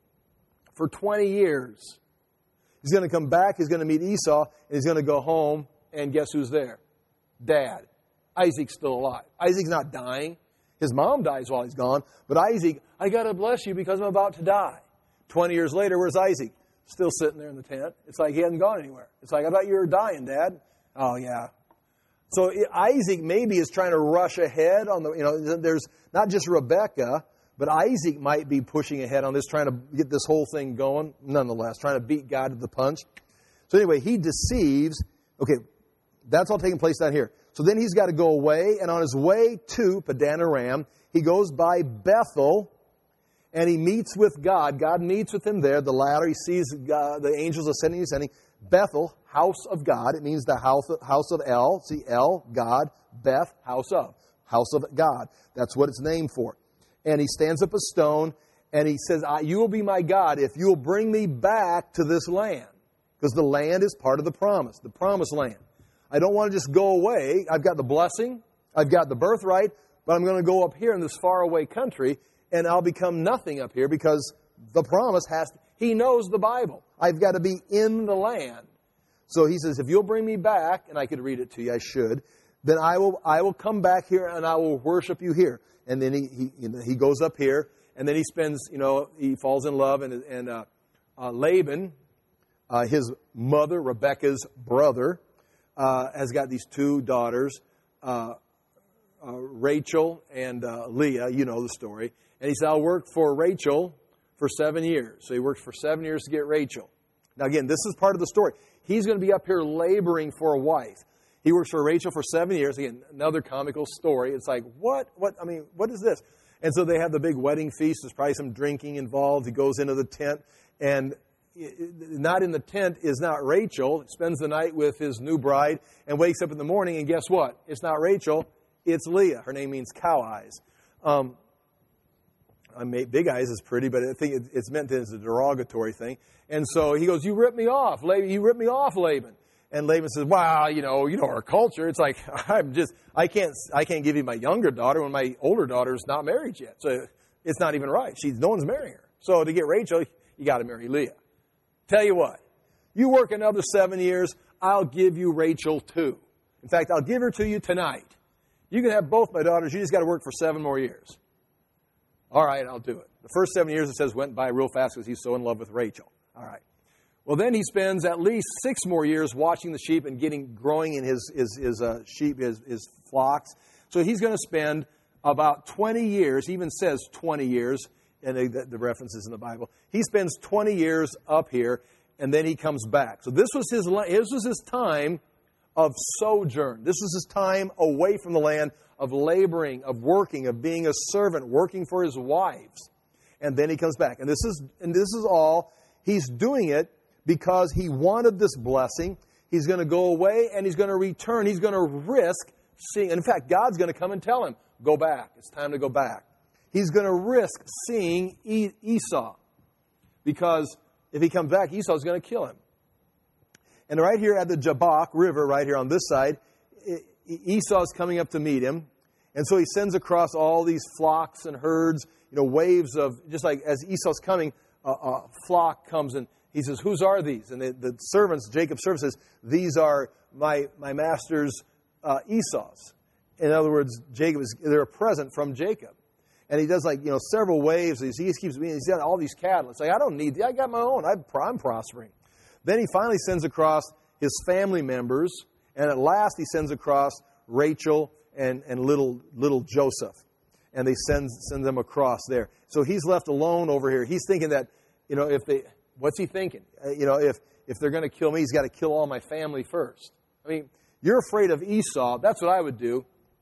for twenty years. He's going to come back, he's going to meet Esau, and he's going to go home, and guess who's there? Dad. Isaac's still alive. Isaac's not dying. His mom dies while he's gone, but Isaac, I got to bless you because I'm about to die. twenty years later, where's Isaac? Still sitting there in the tent. It's like he hadn't gone anywhere. It's like, I thought you were dying, Dad. Oh, yeah. So Isaac maybe is trying to rush ahead on the, you know, there's not just Rebekah, but Isaac might be pushing ahead on this, trying to get this whole thing going, nonetheless, trying to beat God to the punch. So anyway, he deceives. Okay, that's all taking place down here. So then he's got to go away, and on his way to Padan Aram, he goes by Bethel, and he meets with God. God meets with him there. The ladder, he sees God, the angels ascending and descending. Bethel, house of God. It means the house of, house of El. See, El, God, Beth, house of. House of God. That's what it's named for. And he stands up a stone, and he says, you will be my God if you will bring me back to this land. Because the land is part of the promise, the promised land. I don't want to just go away. I've got the blessing. I've got the birthright. But I'm going to go up here in this faraway country, and I'll become nothing up here because the promise has to. He knows the Bible. I've got to be in the land. So he says, if you'll bring me back, and I could read it to you, I should, then I will I will come back here and I will worship you here. And then he he, you know, he goes up here, and then he spends, you know, he falls in love, and, and uh, uh, Laban, uh, his mother, Rebekah's brother, uh, has got these two daughters, uh, uh, Rachel and uh, Leah. You know the story. And he said, I'll work for Rachel for seven years. So he works for seven years to get Rachel. Now again, this is part of the story. He's going to be up here laboring for a wife. He works for Rachel for seven years. Again, another comical story. It's like, what? What? I mean, what is this? And so they have the big wedding feast. There's probably some drinking involved. He goes into the tent, and not in the tent is not Rachel. He spends the night with his new bride and wakes up in the morning, and guess what? It's not Rachel. It's Leah. Her name means cow eyes. Um, I mean, big eyes is pretty, but I think it's meant as a derogatory thing. And so he goes, you ripped me off. You ripped me off, Laban. And Laban says, wow, you know, you know our culture. It's like, I'm just, I can't, I can't give you my younger daughter when my older daughter's not married yet. So it's not even right. She's, no one's marrying her. So to get Rachel, you got to marry Leah. Tell you what, you work another seven years, I'll give you Rachel too. In fact, I'll give her to you tonight. You can have both my daughters. You just got to work for seven more years. All right, I'll do it. The first seven years, it says, went by real fast because he's so in love with Rachel. All right. Well, then he spends at least six more years watching the sheep and getting growing in his his, his uh, sheep, his, his flocks. So he's going to spend about twenty years. He even says twenty years, and the, the references in the Bible. He spends twenty years up here, and then he comes back. So this was his this was his time of sojourn. This was his time away from the land, of laboring, of working, of being a servant, working for his wives. And then he comes back. And this is and this is all, he's doing it because he wanted this blessing. He's going to go away and he's going to return. He's going to risk seeing, and in fact, God's going to come and tell him, go back. It's time to go back. He's going to risk seeing Esau because if he comes back, Esau's going to kill him. And right here at the Jabbok River, right here on this side, it, Esau's coming up to meet him. And so he sends across all these flocks and herds, you know, waves of, just like as Esau's coming, a, a flock comes and he says, whose are these? And the, the servants, Jacob's servant says, these are my, my master's uh, Esau's. In other words, Jacob is, they're a present from Jacob. And he does like, you know, several waves. He keeps being, he's got all these cattle. It's like, I don't need, I got my own. I'm, I'm prospering. Then he finally sends across his family members. And at last he sends across Rachel and, and little little Joseph. And they send send them across there. So he's left alone over here. He's thinking that, you know, if they, what's he thinking? Uh, you know, if, if they're going to kill me, he's got to kill all my family first. I mean, you're afraid of Esau. That's what I would do.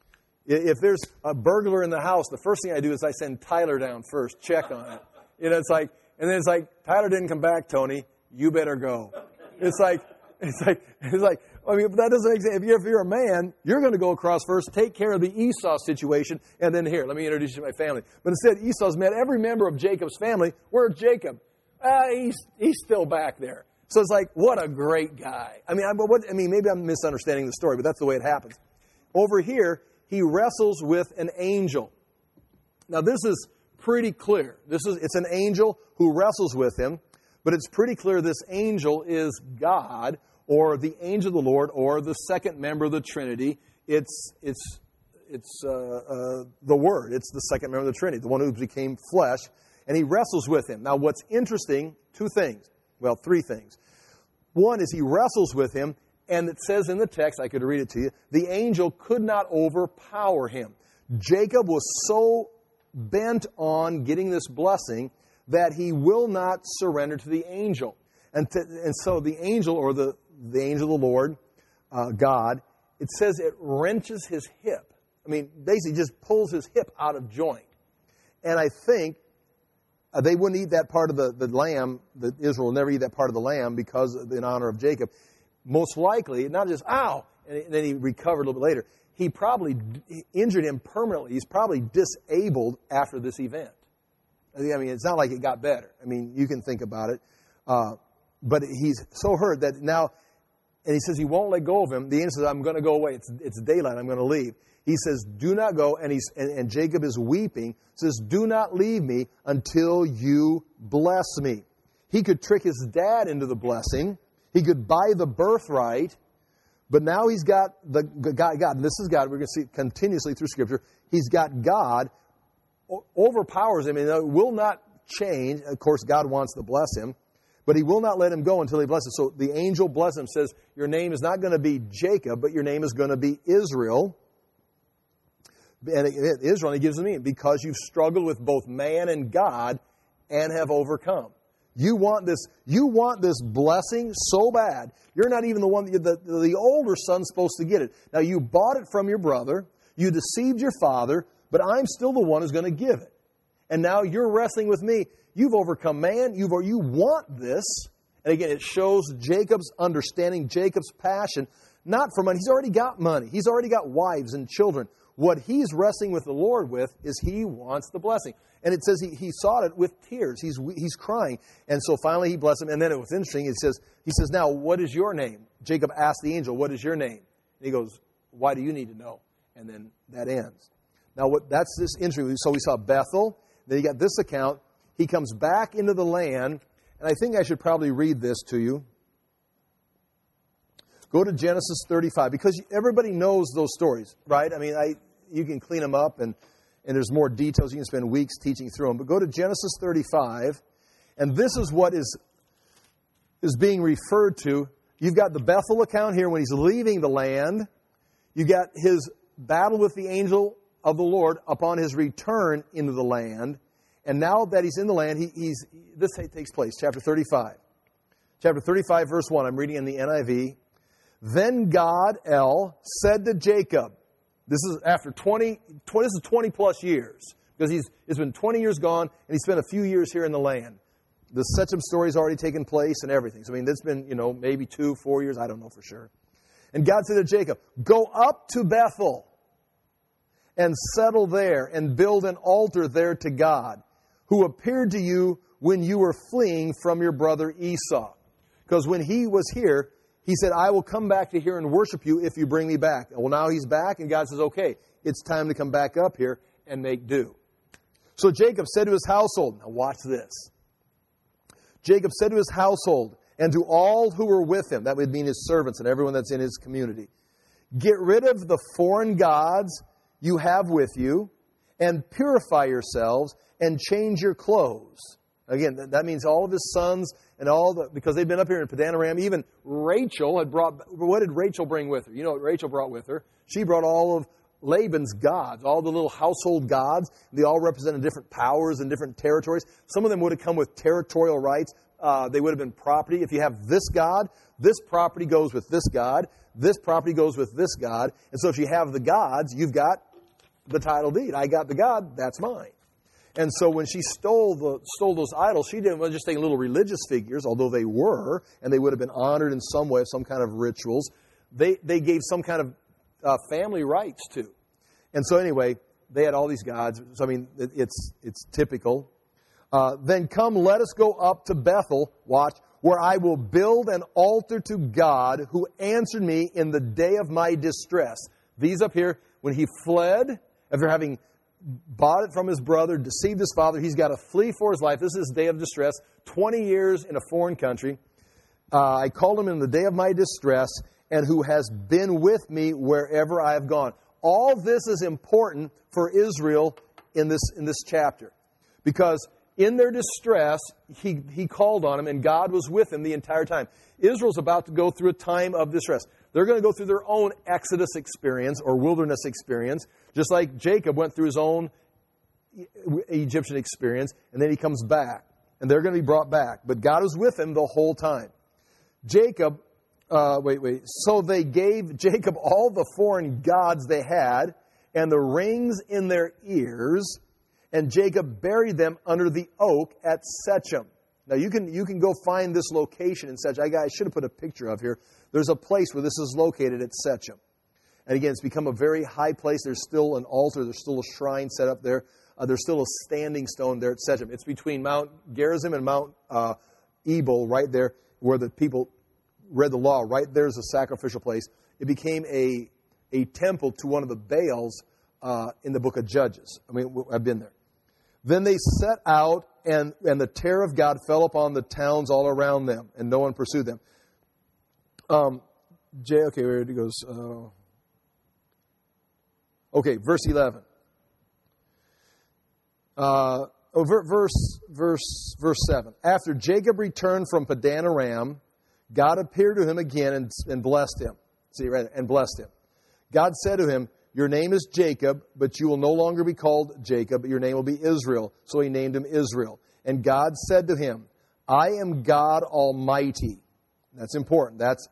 If there's a burglar in the house, the first thing I do is I send Tyler down first, check on it. You know, it's like, and then it's like, Tyler didn't come back, Tony. You better go. It's like, it's like, it's like, I mean, that doesn't make sense. If you're, if you're a man, you're going to go across first, take care of the Esau situation, and then here, let me introduce you to my family. But instead, Esau's met every member of Jacob's family. Where's Jacob? Ah, he's he's still back there. So it's like, what a great guy. I mean, I, what, I mean, maybe I'm misunderstanding the story, but that's the way it happens. Over here, he wrestles with an angel. Now, this is pretty clear. This is it's an angel who wrestles with him, but it's pretty clear this angel is God, or the angel of the Lord, or the second member of the Trinity. It's it's it's uh, uh, the Word. It's the second member of the Trinity, the one who became flesh, and he wrestles with him. Now, what's interesting? Two things. Well, three things. One is he wrestles with him. And it says in the text, I could read it to you, the angel could not overpower him. Jacob was so bent on getting this blessing that he will not surrender to the angel. And, to, and so the angel, or the, the angel of the Lord, uh, God, it says it wrenches his hip. I mean, basically just pulls his hip out of joint. And I think uh, they wouldn't eat that part of the, the lamb, that Israel will never eat that part of the lamb because in honor of Jacob. Most likely, not just, ow, and then he recovered a little bit later. He probably injured him permanently. He's probably disabled after this event. I mean, it's not like it got better. I mean, you can think about it. Uh, but he's so hurt that now, and he says he won't let go of him. The angel says, I'm going to go away. It's, it's daylight. I'm going to leave. He says, do not go. And, he's, and, and Jacob is weeping. Says, do not leave me until you bless me. He could trick his dad into the blessing. He could buy the birthright, but now he's got the God. God, and this is God. We're going to see continuously through Scripture. He's got God, overpowers him, and it will not change. Of course, God wants to bless him, but he will not let him go until he blesses. So the angel blesses him, says, your name is not going to be Jacob, but your name is going to be Israel. And Israel, and he gives him the name, because you've struggled with both man and God and have overcome. You want this, you want this blessing so bad. You're not even the one, the, the, the older son's supposed to get it. Now, you bought it from your brother. You deceived your father, but I'm still the one who's going to give it. And now you're wrestling with me. You've overcome man. You've, you want this. And again, it shows Jacob's understanding, Jacob's passion, not for money. He's already got money. He's already got wives and children. What he's wrestling with the Lord with is he wants the blessing. And it says he, he sought it with tears. He's he's crying. And so finally he blessed him. And then it was interesting. It says, he says, now, what is your name? Jacob asked the angel, what is your name? And he goes, why do you need to know? And then that ends. Now, what that's this interesting. So we saw Bethel. Then you got this account. He comes back into the land. And I think I should probably read this to you. Go to Genesis thirty-five, because everybody knows those stories, right? I mean, I you can clean them up, and, and there's more details. You can spend weeks teaching through them. But go to Genesis thirty-five, and this is what is, is being referred to. You've got the Bethel account here when he's leaving the land. You've got his battle with the angel of the Lord upon his return into the land. And now that he's in the land, he, he's this takes place, chapter thirty-five. Chapter thirty-five, verse one. I'm reading in the N I V. Then God, El, said to Jacob, this is after twenty, twenty, this is twenty plus years, because he's, it's been twenty years gone, and he spent a few years here in the land. The Shechem story's already taken place and everything. So, I mean, it's been, you know, maybe two, four years, I don't know for sure. And God said to Jacob, go up to Bethel and settle there and build an altar there to God, who appeared to you when you were fleeing from your brother Esau. Because when he was here, He said, I will come back to here and worship you if you bring me back. Well, now he's back, and God says, okay, it's time to come back up here and make do. So Jacob said to his household, now watch this. Jacob said to his household and to all who were with him, that would mean his servants and everyone that's in his community, get rid of the foreign gods you have with you and purify yourselves and change your clothes. Again, that means all of his sons and all the, because they've been up here in Padan Aram, even Rachel had brought, what did Rachel bring with her? You know what Rachel brought with her? She brought all of Laban's gods, all the little household gods. They all represented different powers and different territories. Some of them would have come with territorial rights. Uh, they would have been property. If you have this god, this property goes with this god. This property goes with this god. And so if you have the gods, you've got the title deed. I got the god, that's mine. And so when she stole the stole those idols, she didn't just take little religious figures, although they were, and they would have been honored in some way, some kind of rituals. They they gave some kind of uh, family rights to. And so anyway, they had all these gods. So I mean, it, it's it's typical. Uh, then come, let us go up to Bethel, watch, where I will build an altar to God who answered me in the day of my distress. These up here, when he fled, after having bought it from his brother, deceived his father, he's got to flee for his life. This is his day of distress, twenty years in a foreign country. Uh, I called him in the day of my distress, and who has been with me wherever I have gone. All this is important for Israel in this in this chapter, because in their distress, he, he called on him, and God was with him the entire time. Israel's about to go through a time of distress. They're going to go through their own Exodus experience or wilderness experience, just like Jacob went through his own Egyptian experience, and then he comes back, and they're going to be brought back. But God was with him the whole time. Jacob, uh, wait, wait. So they gave Jacob all the foreign gods they had and the rings in their ears, and Jacob buried them under the oak at Shechem. Now, you can you can go find this location in Shechem. I, I should have put a picture of here. There's a place where this is located at Shechem. And again, it's become a very high place. There's still an altar. There's still a shrine set up there. Uh, there's still a standing stone there at Shechem. It's between Mount Gerizim and Mount uh, Ebal, right there, where the people read the law. Right there's a sacrificial place. It became a, a temple to one of the Baals uh, in the book of Judges. I mean, I've been there. Then they set out, and, and the terror of God fell upon the towns all around them, and no one pursued them. Um, J, okay, where it goes. Uh, okay, verse eleven. Uh, oh, verse verse verse seven. After Jacob returned from Padan Aram, God appeared to him again and, and blessed him. See, right, and blessed him. God said to him, "Your name is Jacob, but you will no longer be called Jacob, but your name will be Israel." So he named him Israel. And God said to him, "I am God Almighty." That's important. That's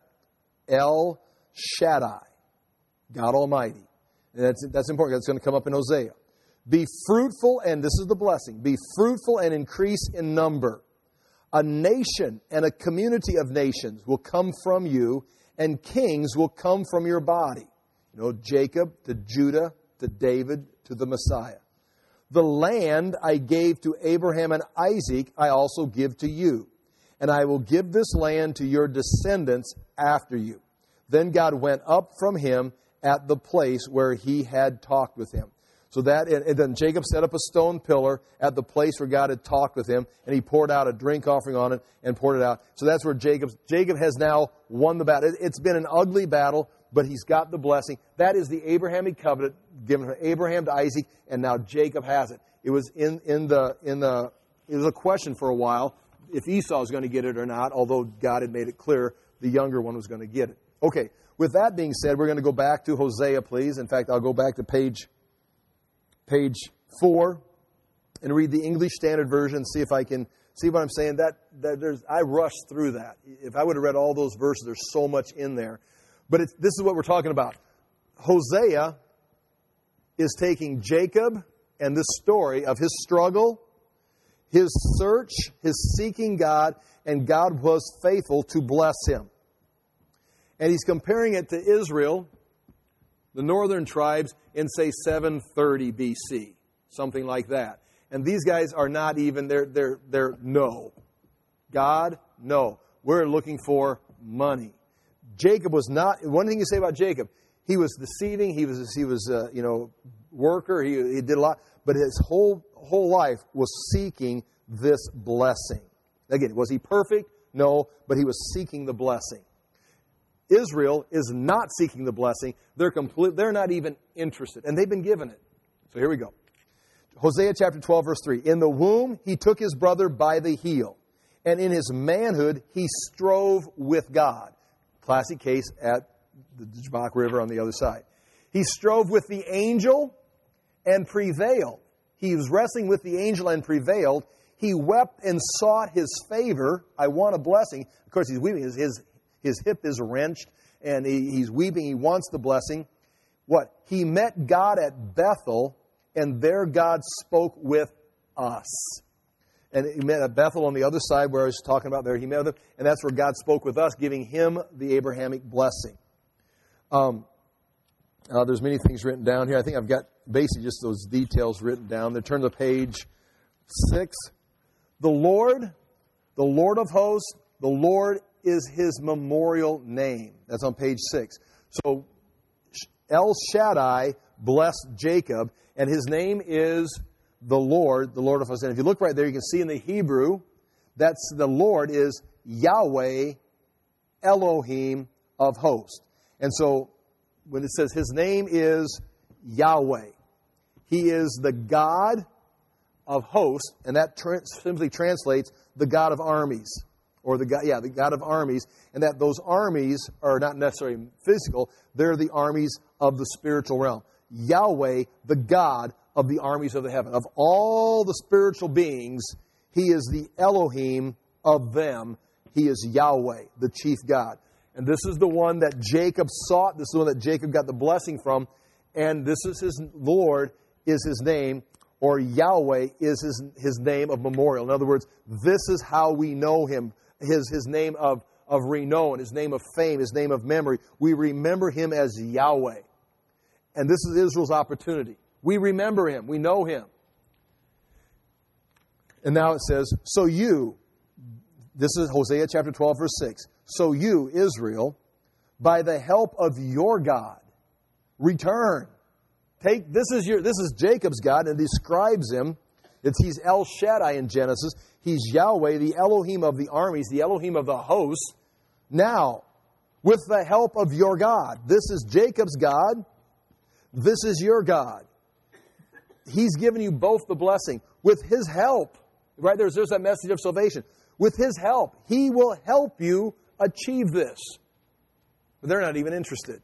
El Shaddai, God Almighty. And that's, that's important. That's going to come up in Hosea. "Be fruitful," and this is the blessing, "be fruitful and increase in number. A nation and a community of nations will come from you, and kings will come from your body." You know, Jacob to Judah to David to the Messiah. "The land I gave to Abraham and Isaac, I also give to you. And I will give this land to your descendants after you." Then God went up from him at the place where he had talked with him. So that, and then Jacob set up a stone pillar at the place where God had talked with him, and he poured out a drink offering on it and poured it out. So that's where Jacob, Jacob has now won the battle. It's been an ugly battle, but he's got the blessing. That is the Abrahamic covenant given from Abraham to Isaac, and now Jacob has it. It was in, in the in the it was a question for a while if Esau was going to get it or not, although God had made it clear the younger one was going to get it. Okay, with that being said, we're going to go back to Hosea, please. In fact, I'll go back to page page four and read the English Standard Version, see if I can see what I'm saying. That, that there's I rushed through that. If I would have read all those verses, there's so much in there. But it's, this is what we're talking about. Hosea is taking Jacob and this story of his struggle, his search, his seeking God, and God was faithful to bless him. And he's comparing it to Israel, the northern tribes, in, say, seven thirty B C, something like that. And these guys are not even, they're, they're, they're no. God, no. We're looking for money. Jacob was not, one thing you say about Jacob, he was deceiving, he was, he was uh, you know, worker, he, he did a lot, but his whole, whole life was seeking this blessing. Again, was he perfect? No, but he was seeking the blessing. Israel is not seeking the blessing. They're complete, they're not even interested, and they've been given it. So here we go. Hosea chapter twelve, verse three. In the womb, he took his brother by the heel, and in his manhood, he strove with God. Classic case at the Jabbok River on the other side. He strove with the angel and prevailed. He was wrestling with the angel and prevailed. He wept and sought his favor. I want a blessing. Of course, he's weeping. His, his, his hip is wrenched, and he, he's weeping. He wants the blessing. What? He met God at Bethel, and there God spoke with us. And he met at Bethel on the other side where I was talking about there. He met with him, and that's where God spoke with us, giving him the Abrahamic blessing. Um, uh, there's many things written down here. I think I've got basically just those details written down. Then turn to page six. The Lord, the Lord of hosts, the Lord is his memorial name. That's on page six. So El Shaddai blessed Jacob, and his name is the Lord, the Lord of hosts. And if you look right there, you can see in the Hebrew, that's the Lord is Yahweh Elohim of hosts. And so when it says his name is Yahweh, he is the God of hosts, and that tra- simply translates the God of armies, or the God, yeah, the God of armies, and that those armies are not necessarily physical; they're the armies of the spiritual realm. Yahweh, the God of the armies of the heaven, of all the spiritual beings, he is the Elohim of them. He is Yahweh, the chief God, and this is the one that Jacob sought. This is the one that Jacob got the blessing from, and this is his Lord, is his name. Or Yahweh is his, his name of memorial. In other words, this is how we know him. His, his name of, of renown, his name of fame, his name of memory. We remember him as Yahweh. And this is Israel's opportunity. We remember him. We know him. And now it says, so you, this is Hosea chapter twelve, verse six. So you, Israel, by the help of your God, return. Take, this is your, this is Jacob's God, and describes him. It's, he's El Shaddai in Genesis. He's Yahweh, the Elohim of the armies, the Elohim of the hosts. Now, with the help of your God. This is Jacob's God. This is your God. He's given you both the blessing. With his help, right, there's, there's that message of salvation. With his help, he will help you achieve this. But they're not even interested.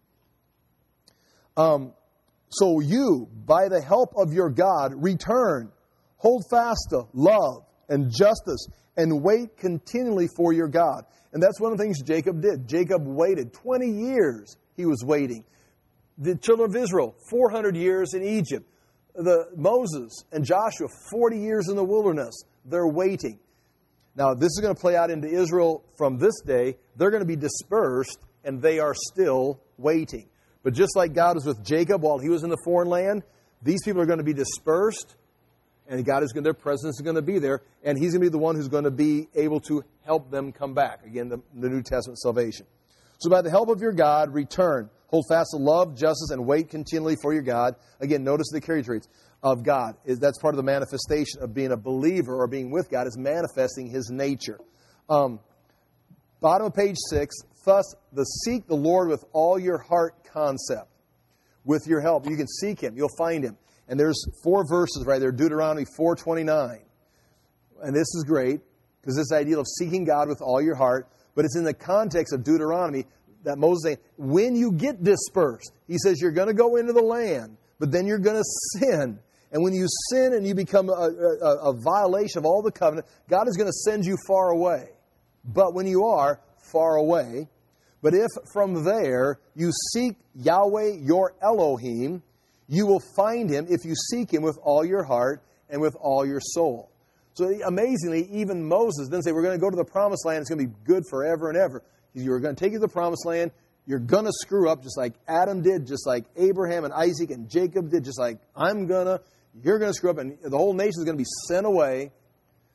Um... So you, by the help of your God, return, hold fast to love and justice, and wait continually for your God. And that's one of the things Jacob did. Jacob waited. twenty years he was waiting. The children of Israel, four hundred years in Egypt. The Moses and Joshua, forty years in the wilderness. They're waiting. Now, this is going to play out into Israel from this day. They're going to be dispersed, and they are still waiting. But just like God was with Jacob while he was in the foreign land, these people are going to be dispersed, and God is going, their presence is going to be there, and he's going to be the one who's going to be able to help them come back. Again, the, the New Testament salvation. So by the help of your God, return. Hold fast to love, justice, and wait continually for your God. Again, notice the character traits of God. Is That's part of the manifestation of being a believer or being with God, is manifesting his nature. Um, bottom of page six, thus the seek the Lord with all your heart concept. With your help, you can seek him. You'll find him. And there's four verses right there, Deuteronomy four twenty-nine. And this is great, because this idea of seeking God with all your heart, but it's in the context of Deuteronomy that Moses is saying, when you get dispersed, he says you're going to go into the land, but then you're going to sin. And when you sin and you become a, a, a violation of all the covenant, God is going to send you far away. But when you are far away, but if from there you seek Yahweh your Elohim, you will find him if you seek him with all your heart and with all your soul. So amazingly, even Moses didn't say, we're going to go to the promised land, it's going to be good forever and ever. You're going to take you to the promised land, you're going to screw up just like Adam did, just like Abraham and Isaac and Jacob did, just like I'm going to, you're going to screw up, and the whole nation is going to be sent away.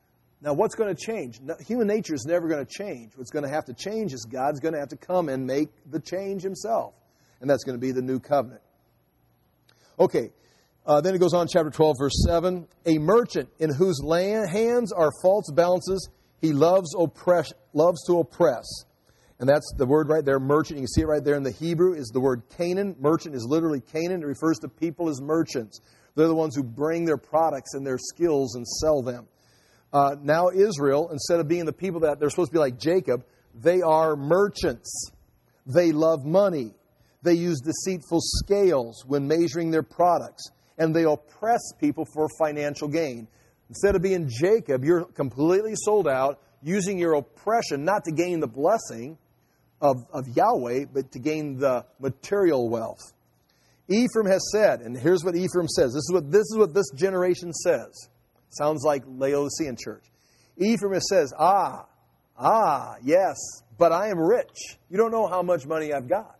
Now, what's going to change? No, human nature is never going to change. What's going to have to change is God's going to have to come and make the change himself. And that's going to be the new covenant. Okay, uh, then it goes on, chapter twelve, verse seven. A merchant in whose land, hands are false balances, he loves oppress, loves to oppress. And that's the word right there, merchant. You can see it right there in the Hebrew, is the word Canaan. Merchant is literally Canaan. It refers to people as merchants. They're the ones who bring their products and their skills and sell them. Uh, now Israel, instead of being the people that they're supposed to be like Jacob, they are merchants. They love money. They use deceitful scales when measuring their products. And they oppress people for financial gain. Instead of being Jacob, you're completely sold out, using your oppression not to gain the blessing of, of Yahweh, but to gain the material wealth. Ephraim has said, and here's what Ephraim says. This is what this is what this generation says. Sounds like Laodicean church. Ephraim says, ah, ah, yes, but I am rich. You don't know how much money I've got.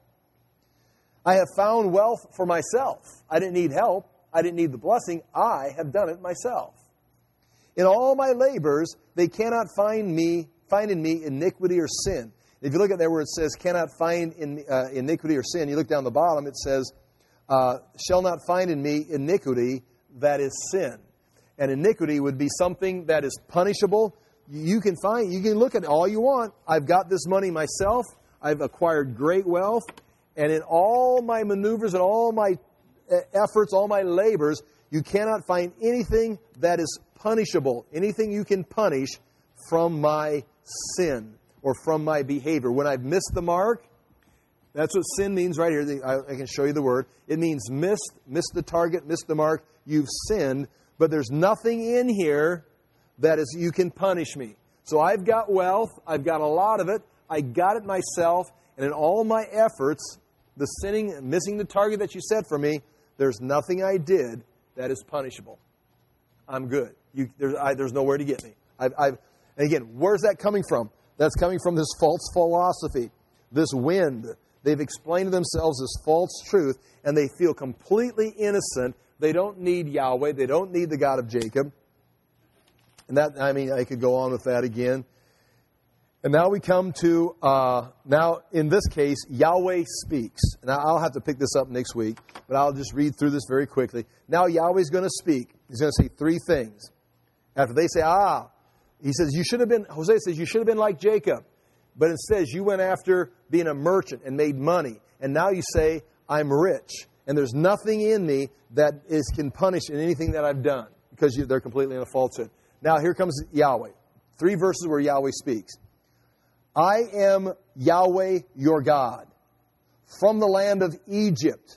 I have found wealth for myself. I didn't need help. I didn't need the blessing. I have done it myself. In all my labors, they cannot find me, find in me iniquity or sin. If you look at there where it says, cannot find in, uh, iniquity or sin, you look down the bottom, it says, uh, shall not find in me iniquity, that is sin. And iniquity would be something that is punishable. You can find, you can look at it all you want. I've got this money myself. I've acquired great wealth. And in all my maneuvers and all my efforts, all my labors, you cannot find anything that is punishable, anything you can punish from my sin or from my behavior. When I've missed the mark, that's what sin means right here. I can show you the word. It means missed, missed the target, missed the mark. You've sinned, but there's nothing in here that is you can punish me. So I've got wealth. I've got a lot of it. I got it myself. And in all my efforts, the sinning, missing the target that you set for me, there's nothing I did that is punishable. I'm good. You, there's, I, there's nowhere to get me. I've, I've, and again, where's that coming from? That's coming from this false philosophy, this wind. They've explained to themselves this false truth, and they feel completely innocent. They don't need Yahweh. They don't need the God of Jacob. And that, I mean, I could go on with that again. And now we come to, uh, now in this case, Yahweh speaks. And I'll have to pick this up next week, but I'll just read through this very quickly. Now Yahweh's going to speak. He's going to say three things. After they say, ah, he says, you should have been, Hosea says, you should have been like Jacob. But it says you went after being a merchant and made money. And now you say, I'm rich. And there's nothing in me that is can punish in anything that I've done. Because you, they're completely in a falsehood. Now here comes Yahweh. Three verses where Yahweh speaks. I am Yahweh your God, from the land of Egypt.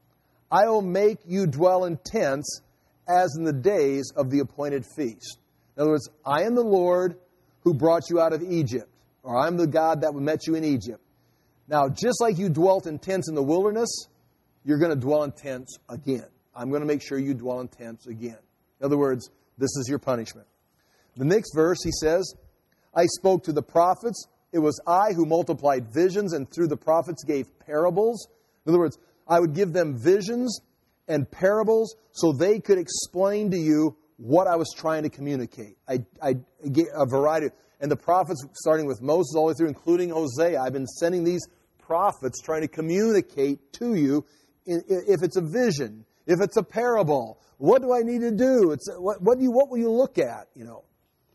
I will make you dwell in tents as in the days of the appointed feast. In other words, I am the Lord who brought you out of Egypt, or I'm the God that met you in Egypt. Now, just like you dwelt in tents in the wilderness, you're going to dwell in tents again. I'm going to make sure you dwell in tents again. In other words, this is your punishment. The next verse, he says, I spoke to the prophets. It was I who multiplied visions and through the prophets gave parables. In other words, I would give them visions and parables so they could explain to you what I was trying to communicate. I, I gave a variety. And the prophets, starting with Moses all the way through, including Hosea, I've been sending these prophets trying to communicate to you if it's a vision, if it's a parable. What do I need to do? It's what, what do you what will you look at? You know.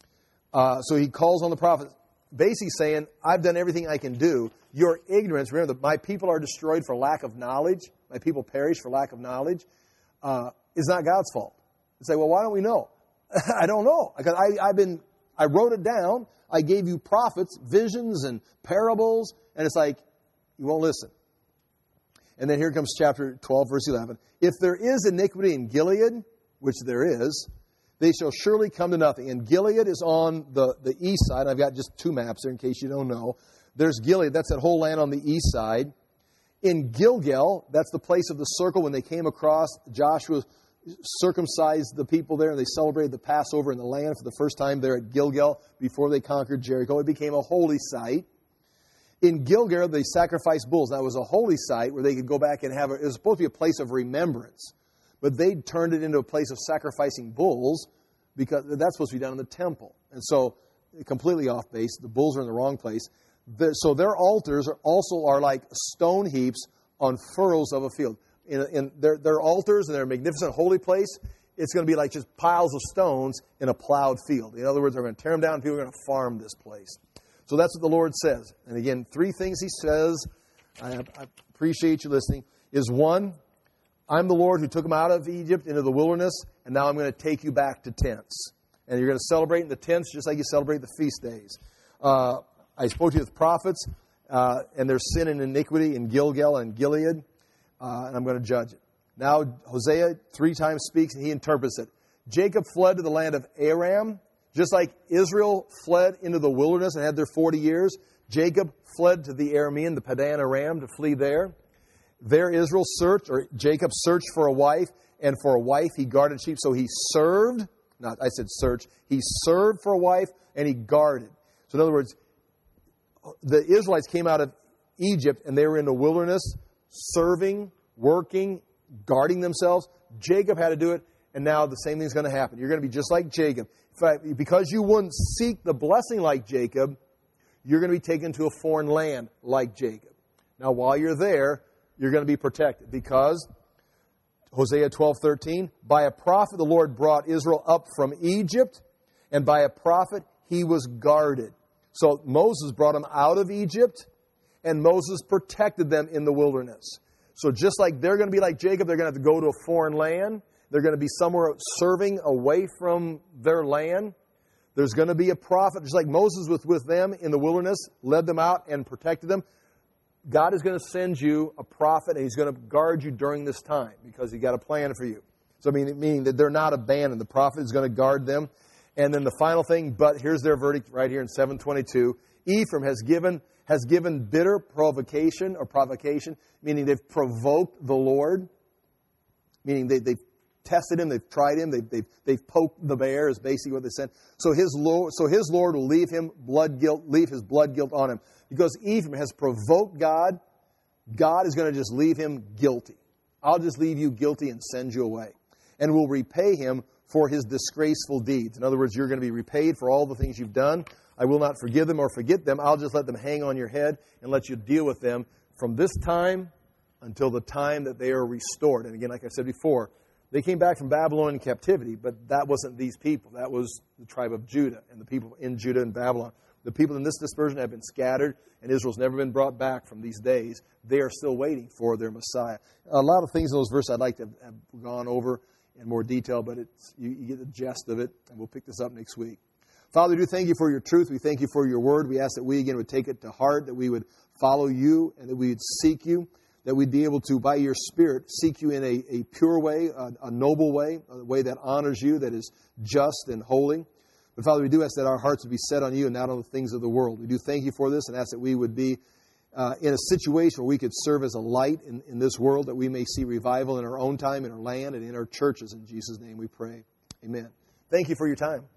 Uh, so he calls on the prophets, basically saying, I've done everything I can do. Your ignorance, remember that my people are destroyed for lack of knowledge. My people perish for lack of knowledge. Uh, is not God's fault. You say, well, why don't we know? I don't know. Because I, I've been, I wrote it down. I gave you prophets, visions, and parables. And it's like, you won't listen. And then here comes chapter twelve, verse eleven. If there is iniquity in Gilead, which there is, they shall surely come to nothing. And Gilead is on the, the east side. I've got just two maps there in case you don't know. There's Gilead. That's that whole land on the east side. In Gilgal, that's the place of the circle when they came across. Joshua circumcised the people there and they celebrated the Passover in the land for the first time there at Gilgal before they conquered Jericho. It became a holy site. In Gilgal, they sacrificed bulls. That was a holy site where they could go back and have it. It was supposed to be a place of remembrance. But they turned it into a place of sacrificing bulls because that's supposed to be done in the temple. And so, completely off base. The bulls are in the wrong place. The, so their altars are also are like stone heaps on furrows of a field. In, in their, their altars and their magnificent holy place, it's going to be like just piles of stones in a plowed field. In other words, they're going to tear them down and people are going to farm this place. So that's what the Lord says. And again, three things he says, I, I appreciate you listening, is one, I'm the Lord who took them out of Egypt into the wilderness, and now I'm going to take you back to tents. And you're going to celebrate in the tents just like you celebrate the feast days. Uh, I spoke to you with prophets, uh, and there's sin and iniquity in Gilgal and Gilead, uh, and I'm going to judge it. Now, Hosea three times speaks, and he interprets it. Jacob fled to the land of Aram, just like Israel fled into the wilderness and had their forty years. Jacob fled to the Aramean, the Padan Aram, to flee there. There Israel searched, or Jacob searched for a wife, and for a wife he guarded sheep. So he served, not I said search, he served for a wife, and he guarded. So in other words, the Israelites came out of Egypt, and they were in the wilderness, serving, working, guarding themselves. Jacob had to do it, and now the same thing's going to happen. You're going to be just like Jacob. In fact, because you wouldn't seek the blessing like Jacob, you're going to be taken to a foreign land like Jacob. Now, while you're there, you're going to be protected because Hosea twelve thirteen, by a prophet the Lord brought Israel up from Egypt, and by a prophet he was guarded. So Moses brought them out of Egypt, and Moses protected them in the wilderness. So just like they're going to be like Jacob, they're going to have to go to a foreign land. They're going to be somewhere serving away from their land. There's going to be a prophet, just like Moses was with them in the wilderness, led them out and protected them. God is going to send you a prophet, and he's going to guard you during this time because he's got a plan for you. So, I mean, meaning that they're not abandoned. The prophet is going to guard them. And then the final thing, but here's their verdict right here in seven twenty-two. Ephraim has given has given bitter provocation or provocation, meaning they've provoked the Lord, meaning they, they've tested him, they've tried him, they've, they've, they've poked the bear is basically what they said. So his Lord, so his Lord will leave him blood guilt, leave his blood guilt on him. Because Ephraim has provoked God, God is going to just leave him guilty. I'll just leave you guilty and send you away. And will repay him for his disgraceful deeds. In other words, you're going to be repaid for all the things you've done. I will not forgive them or forget them. I'll just let them hang on your head and let you deal with them from this time until the time that they are restored. And again, like I said before, they came back from Babylonian captivity, but that wasn't these people. That was the tribe of Judah and the people in Judah and Babylon. The people in this dispersion have been scattered, and Israel's never been brought back from these days. They are still waiting for their Messiah. A lot of things in those verses I'd like to have gone over in more detail, but it's, you, you get the gist of it, and we'll pick this up next week. Father, we do thank you for your truth. We thank you for your word. We ask that we, again, would take it to heart, that we would follow you, and that we would seek you, that we'd be able to, by your Spirit, seek you in a, a pure way, a, a noble way, a way that honors you, that is just and holy. But Father, we do ask that our hearts would be set on you and not on the things of the world. We do thank you for this and ask that we would be uh, in a situation where we could serve as a light in, in this world, that we may see revival in our own time, in our land, and in our churches. In Jesus' name we pray. Amen. Thank you for your time.